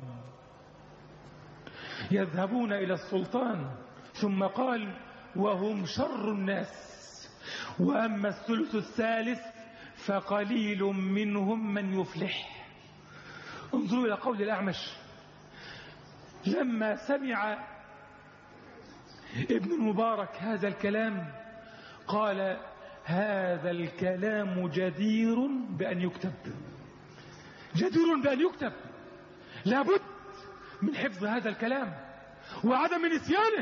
يذهبون إلى السلطان ثم قال: وهم شر الناس. وأما الثلث الثالث فقليل منهم من يفلح. انظروا إلى قول الأعمش لما سمع ابن المبارك هذا الكلام قال: هذا الكلام جدير بأن يكتب، جدير بأن يكتب. لابد من حفظ هذا الكلام وعدم نسيانه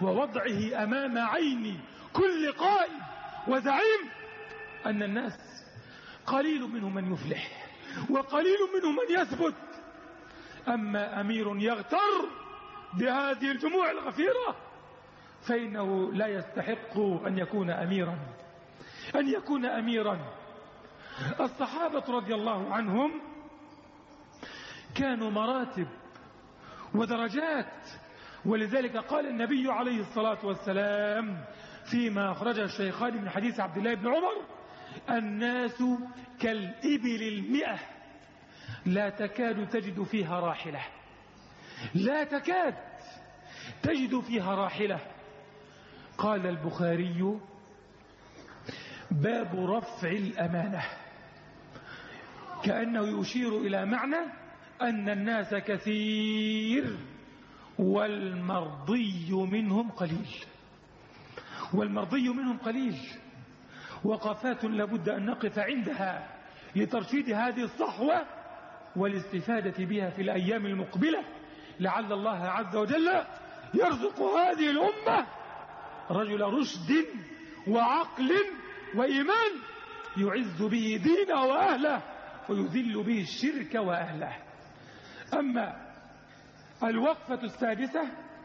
ووضعه أمام عين كل قائد وزعيم، أن الناس قليل منهم من يفلح وقليل منهم من يثبت. أما أمير يغتر بهذه الجموع الغفيرة فإنه لا يستحق أن يكون أميرا أن يكون أميرا. الصحابة رضي الله عنهم كانوا مراتب ودرجات، ولذلك قال النبي عليه الصلاة والسلام فيما أخرجه الشيخان من حديث عبد الله بن عمر: الناس كالإبل المئة لا تكاد تجد فيها راحلة لا تكاد تجد فيها راحلة. قال البخاري: باب رفع الأمانة، كأنه يشير إلى معنى أن الناس كثير والمرضي منهم قليل والمرضي منهم قليل. وقفات لابد أن نقف عندها لترشيد هذه الصحوة والاستفادة بها في الأيام المقبلة، لعل الله عز وجل يرزق هذه الأمة رجل رشد وعقل وإيمان يعز به دينه وأهله ويذل به الشرك وأهله. أما الوقفة السادسة،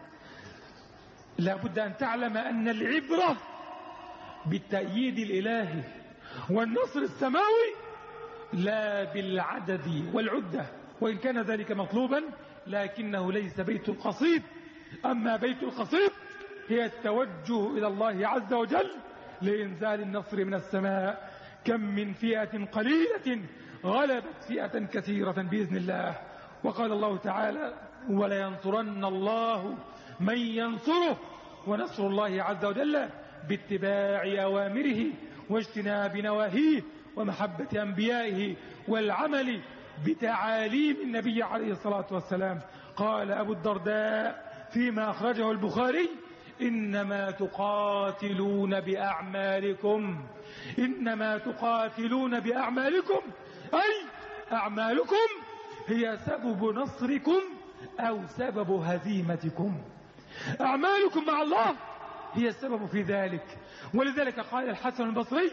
لا بد أن تعلم أن العبرة بالتأييد الإلهي والنصر السماوي لا بالعدد والعدة، وإن كان ذلك مطلوبا لكنه ليس بيت القصيد. أما بيت القصيد هي التوجه إلى الله عز وجل لإنزال النصر من السماء. كم من فئة قليلة غلبت فئة كثيرة بإذن الله. وقال الله تعالى: ولينصرن الله من ينصره. ونصر الله عز وجل باتباع أوامره واجتناب نواهيه ومحبة أنبيائه والعمل بتعاليم النبي عليه الصلاة والسلام. قال أبو الدرداء فيما أخرجه البخاري: إنما تقاتلون بأعمالكم إنما تقاتلون بأعمالكم أي أعمالكم هي سبب نصركم أو سبب هزيمتكم. أعمالكم مع الله هي السبب في ذلك. ولذلك قال الحسن البصري: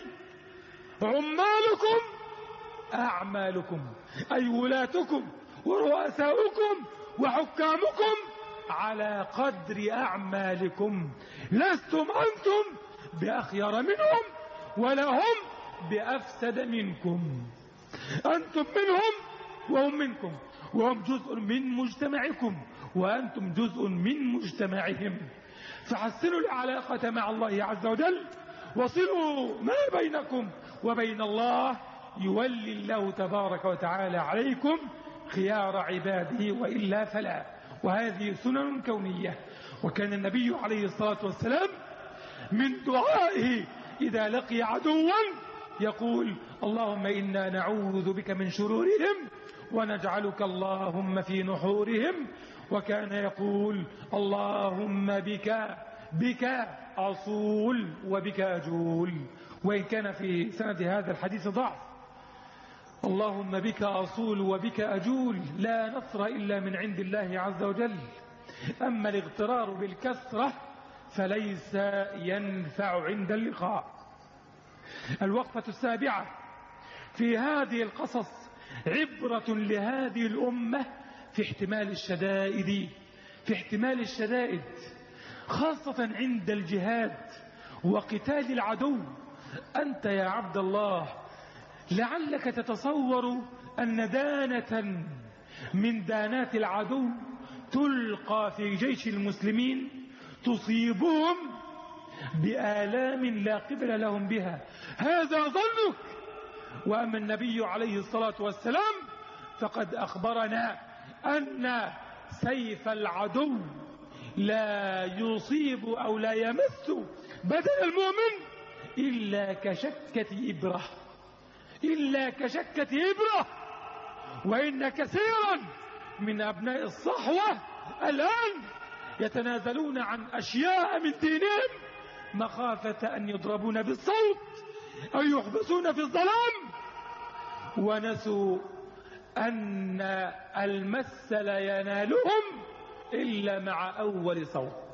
عمالكم أعمالكم، أي ولاتكم ورؤساؤكم وحكامكم على قدر أعمالكم، لستم أنتم بأخير منهم ولا هم بأفسد منكم. أنتم منهم وهم منكم، وهم جزء من مجتمعكم وأنتم جزء من مجتمعهم. فحسنوا العلاقة مع الله عز وجل وصلوا ما بينكم وبين الله، يولي الله تبارك وتعالى عليكم خيار عباده وإلا فلا. وهذه سنن كونية. وكان النبي عليه الصلاة والسلام من دعائه إذا لقي عدوا يقول: اللهم إنا نعوذ بك من شرورهم ونجعلك اللهم في نحورهم. وكان يقول: اللهم بك بك أصول وبك أجول. وإن كان في سند هذا الحديث ضعف. اللهم بك أصول وبك أجول، لا نصر إلا من عند الله عز وجل. أما الاغترار بالكثرة فليس ينفع عند اللقاء. الوقفة السابعة في هذه القصص عبرة لهذه الأمة في احتمال الشدائد في احتمال الشدائد خاصة عند الجهاد وقتال العدو. أنت يا عبد الله لعلك تتصور أن دانة من دانات العدو تلقى في جيش المسلمين تصيبهم بآلام لا قبل لهم بها، هذا ظنك. وأما النبي عليه الصلاة والسلام فقد أخبرنا أن سيف العدو لا يصيب أو لا يمس بدن المؤمن إلا كشكة إبرة إلا كشكة إبرة. وإن كثيرا من أبناء الصحوة الآن يتنازلون عن أشياء من دينهم مخافة أن يضربون بالصوت أو يحبسون في الظلام، ونسوا أن المس لا ينالهم إلا مع أول صوت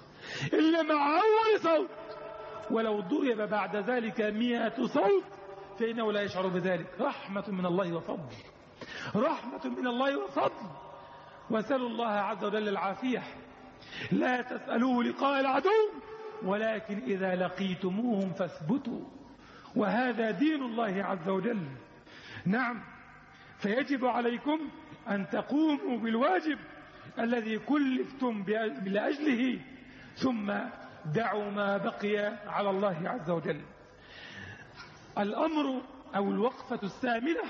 إلا مع أول صوت ولو ضرب بعد ذلك مئة صوت فإنه لا يشعر بذلك. رحمة من الله وفضل، رحمة من الله وفضل. وسألوا الله عز وجل العافية. لا تسألوه لقاء العدو، ولكن إذا لقيتموهم فاثبتوا، وهذا دين الله عز وجل. نعم، فيجب عليكم أن تقوموا بالواجب الذي كلفتم لأجله، ثم دعوا ما بقي على الله عز وجل. الأمر أو الوقفة الثامنة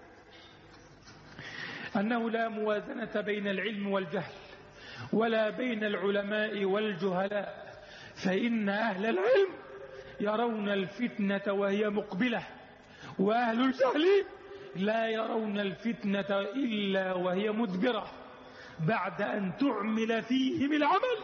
أنه لا موازنة بين العلم والجهل، ولا بين العلماء والجهلاء، فإن أهل العلم يرون الفتنة وهي مقبلة، وأهل الجهل لا يرون الفتنة إلا وهي مدبرة بعد أن تعمل فيهم العمل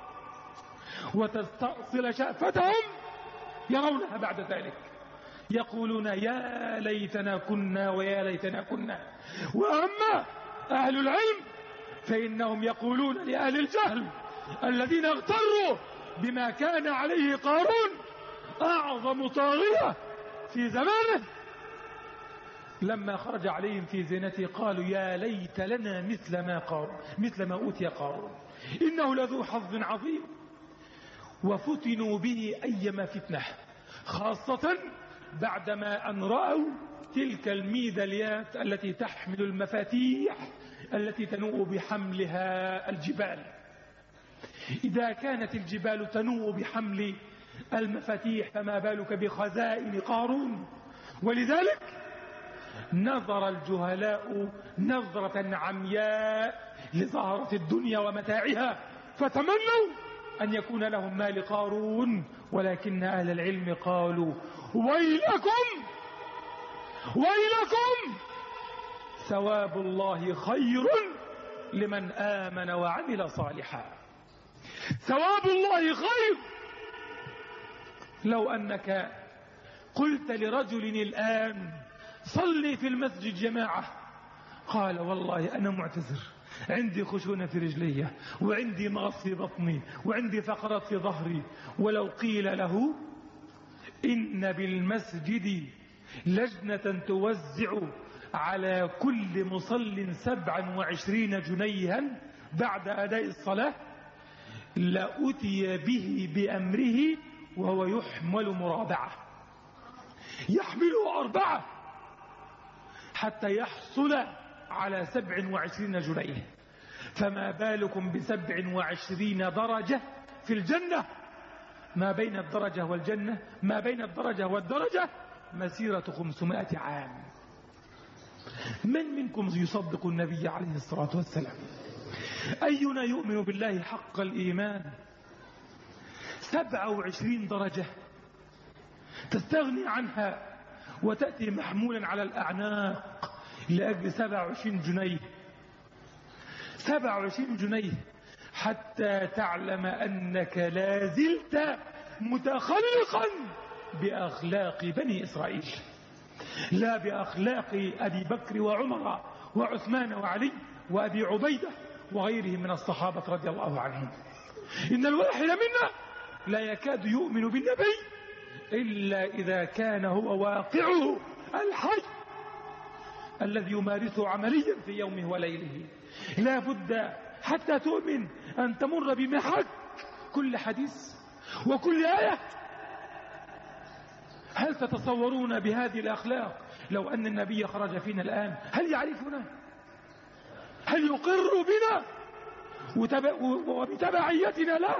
وتستأصل شأفتهم، يرونها بعد ذلك، يقولون يا ليتنا كنا ويا ليتنا كنا. وأما أهل العلم فإنهم يقولون لأهل الجهل الذين اغتروا بما كان عليه قارون أعظم طاغية في زمانه، لما خرج عليهم في زينته قالوا يا ليت لنا مثل ما قارون مثل ما أوتي قارون إنه لذو حظ عظيم. وفتنوا به أيما فتنة، خاصة بعدما أن رأوا تلك الميداليات التي تحمل المفاتيح التي تنوء بحملها الجبال. إذا كانت الجبال تنوء بحمل المفاتيح فما بالك بخزائن قارون. ولذلك نظر الجهلاء نظرة عمياء لزهرة الدنيا ومتاعها، فتمنوا أن يكون لهم ما لقارون، ولكن أهل العلم قالوا ويلكم ويلكم، ثواب الله خير لمن آمن وعمل صالحا. ثواب الله خير. لو أنك قلت لرجل الآن صلي في المسجد جماعة، قال والله أنا معتذر، عندي خشونة في رجلي، وعندي مغص في بطني، وعندي فقرات في ظهري، ولو قيل له إن بالمسجد لجنة توزع على كل مصل سبعا وعشرين جنيها بعد أداء الصلاة لأتي به بأمره وهو يحمل مرابعة، يحمله أربعة حتى يحصل على سبع وعشرين جنيه، فما بالكم بسبع وعشرين درجة في الجنة. ما بين الدرجة والجنة ما بين الدرجة والدرجة مسيرة خمسمائة عام. من منكم يصدق النبي عليه الصلاة والسلام؟ أينا يؤمن بالله حق الإيمان؟ سبع وعشرين درجة تستغني عنها وتأتي محمولا على الأعناق لأجل سبع وعشرين جنيه، سبع وعشرين جنيه، حتى تعلم أنك لا زلت متخلقا بأخلاق بني إسرائيل، لا بأخلاق أبي بكر وعمر وعثمان وعلي وأبي عبيدة وغيرهم من الصحابة رضي الله عنهم. إن الواحد منا لا يكاد يؤمن بالنبي إلا إذا كان هو واقعه الحي الذي يمارسه عمليا في يومه وليله. لا بد حتى تؤمن أن تمر بمحك كل حديث وكل آية. هل تتصورون بهذه الأخلاق لو أن النبي خرج فينا الآن هل يعرفنا؟ هل يقر بنا وبتبعيتنا له؟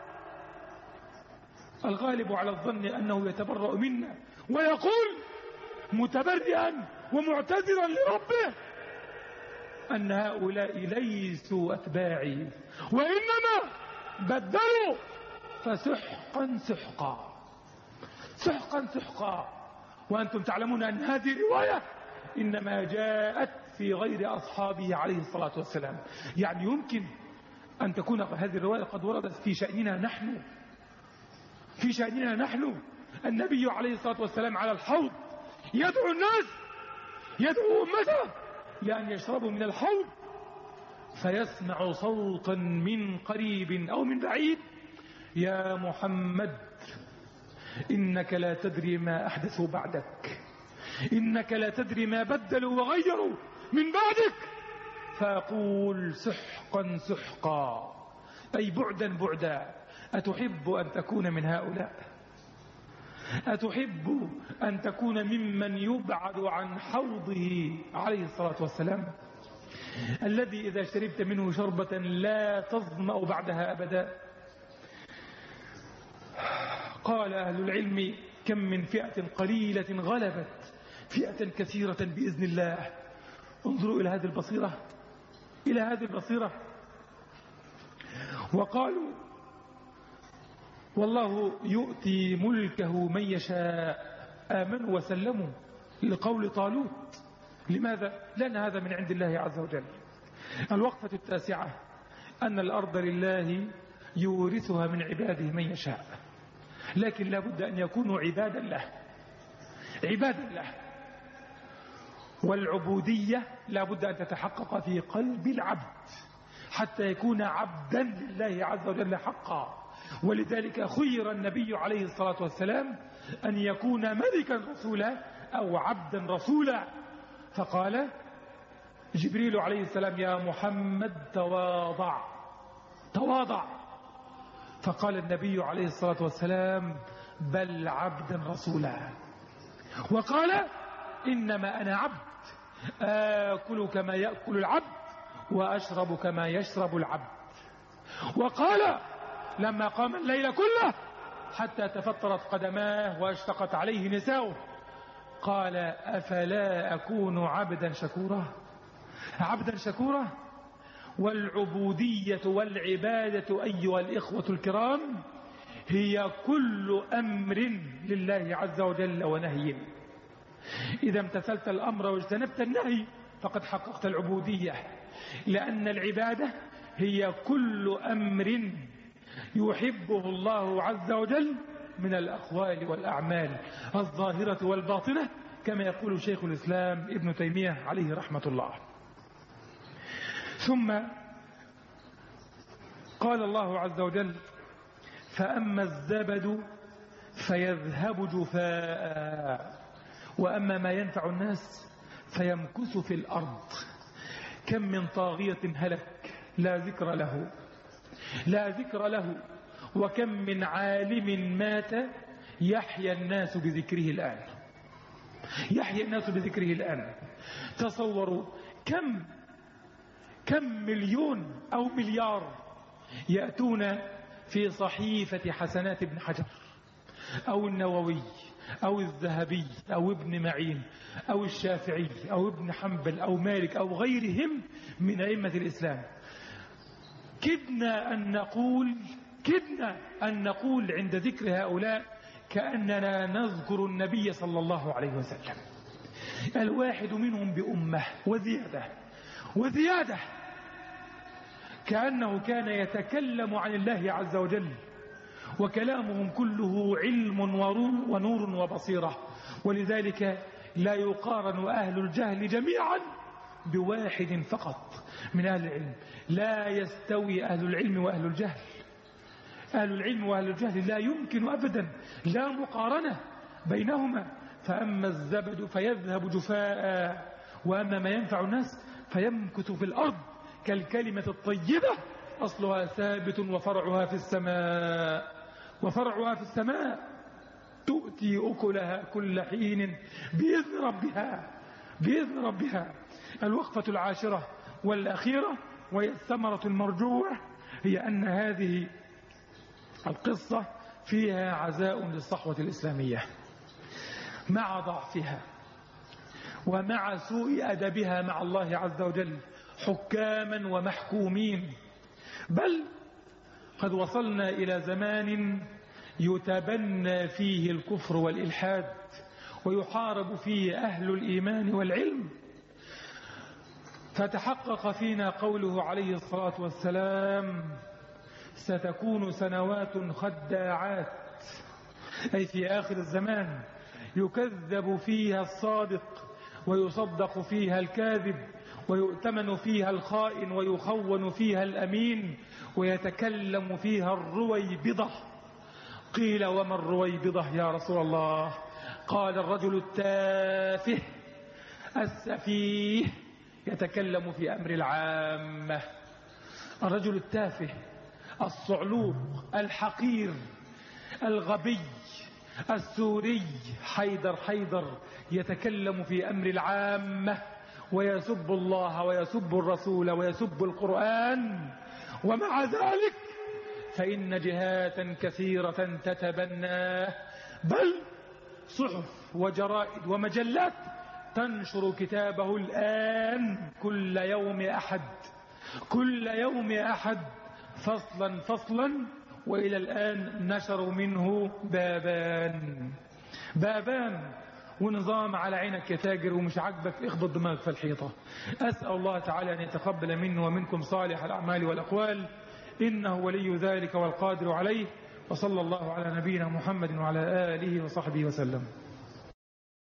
الغالب على الظن أنه يتبرأ منا ويقول متبرئا ومعتذرا لربه أن هؤلاء ليسوا أتباعي وإنما بدلوا فسحقا سحقا سحقا سحقا. وأنتم تعلمون أن هذه الرواية إنما جاءت في غير أصحابه عليه الصلاة والسلام. يعني يمكن أن تكون هذه الرواية قد وردت في شأننا نحن في شأننا نحن النبي عليه الصلاة والسلام على الحوض يدعو الناس، يدعو أمته لأن يشربوا من الحوض، فيسمع صوتا من قريب أو من بعيد يا محمد إنك لا تدري ما أحدثوا بعدك، إنك لا تدري ما بدلوا وغيروا من بعدك. فأقول سحقا سحقا، أي بعدا بعدا. أتحب أن تكون من هؤلاء؟ أتحب أن تكون ممن يبعد عن حوضه عليه الصلاة والسلام، الذي إذا شربت منه شربة لا تظمأ بعدها أبدا؟ قال أهل العلم: كم من فئة قليلة غلبت فئة كثيرة بإذن الله. انظروا إلى هذه البصيرة، إلى هذه البصيرة. وقالوا: والله يؤتي ملكه من يشاء. آمنوا وسلموا لقول طالوت. لماذا؟ لأن هذا من عند الله عز وجل. الوقفة التاسعة: أن الأرض لله يورثها من عباده من يشاء، لكن لا بد أن يكونوا عبادا له، عبادا له. والعبودية لا بد أن تتحقق في قلب العبد حتى يكون عبدا لله عز وجل حقا. ولذلك خير النبي عليه الصلاة والسلام أن يكون ملكا رسولا أو عبدا رسولا. فقال جبريل عليه السلام: يا محمد تواضع تواضع. فقال النبي عليه الصلاة والسلام: بل عبدا رسولا. وقال: إنما أنا عبد، آكل كما يأكل العبد وأشرب كما يشرب العبد. وقال لما قام الليل كله حتى تفطرت قدماه واشتقت عليه نساؤه، قال: أفلا أكون عبدا شكورا؟ عبدا شكورا. والعبودية والعبادة أيها الإخوة الكرام هي كل أمر لله عز وجل ونهي. إذا امتثلت الأمر واجتنبت النهي فقد حققت العبودية، لأن العبادة هي كل أمر يحبه الله عز وجل من الأقوال والأعمال الظاهرة والباطنة، كما يقول شيخ الإسلام ابن تيمية عليه رحمة الله. ثم قال الله عز وجل: فأما الزبد فيذهب جفاء وأما ما ينفع الناس فيمكث في الأرض. كم من طاغية هلك لا ذكر له لا ذكر له وكم من عالم مات يحيى الناس بذكره الآن يحيى الناس بذكره الآن. تصوروا كم كم مليون أو مليار يأتون في صحيفة حسنات ابن حجر أو النووي أو الذهبي أو ابن معين أو الشافعي أو ابن حنبل أو مالك أو غيرهم من أئمة الإسلام. كدنا أن نقول كدنا أن نقول عند ذكر هؤلاء كأننا نذكر النبي صلى الله عليه وسلم. الواحد منهم بأمة وزيادة وزيادة، كأنه كان يتكلم عن الله عز وجل، وكلامهم كله علم ونور وبصيرة. ولذلك لا يقارن أهل الجهل جميعا بواحد فقط من أهل العلم. لا يستوي أهل العلم وأهل الجهل. أهل العلم وأهل الجهل لا يمكن أبدا، لا مقارنة بينهما. فأما الزبد فيذهب جفاء وأما ما ينفع الناس فيمكث في الأرض كالكلمة الطيبة أصلها ثابت وفرعها في السماء وفرعها في السماء تؤتي أكلها كل حين بإذن ربها بإذن ربها. الوقفة العاشرة والأخيرة وهي الثمرة المرجوة هي أن هذه القصة فيها عزاء للصحوة الإسلامية مع ضعفها ومع سوء أدبها مع الله عز وجل حكاما ومحكومين. بل قد وصلنا إلى زمان يتبنى فيه الكفر والإلحاد ويحارب فيه أهل الإيمان والعلم. فتحقق فينا قوله عليه الصلاة والسلام: ستكون سنوات خداعات، أي في آخر الزمان يكذب فيها الصادق ويصدق فيها الكاذب ويؤتمن فيها الخائن ويخون فيها الأمين ويتكلم فيها الرويبضة. قيل: وما الرويبضة يا رسول الله؟ قال الرجل التافه السفيه يتكلم في أمر العامة. الرجل التافه الصعلوق الحقير الغبي السوري حيدر حيدر يتكلم في أمر العامة ويسب الله ويسب الرسول ويسب القرآن، ومع ذلك فإن جهات كثيرة تتبناه، بل صحف وجرائد ومجلات تنشر كتابه الآن كل يوم أحد كل يوم أحد فصلا فصلا، وإلى الآن نشروا منه بابان بابان ونظام على عينك يا تاجر، ومش عاجبك اخبط دماغك في الحيطة. أسأل الله تعالى أن يتقبل منه ومنكم صالح الأعمال والأقوال، إنه ولي ذلك والقادر عليه. وصلى الله على نبينا محمد وعلى آله وصحبه وسلم.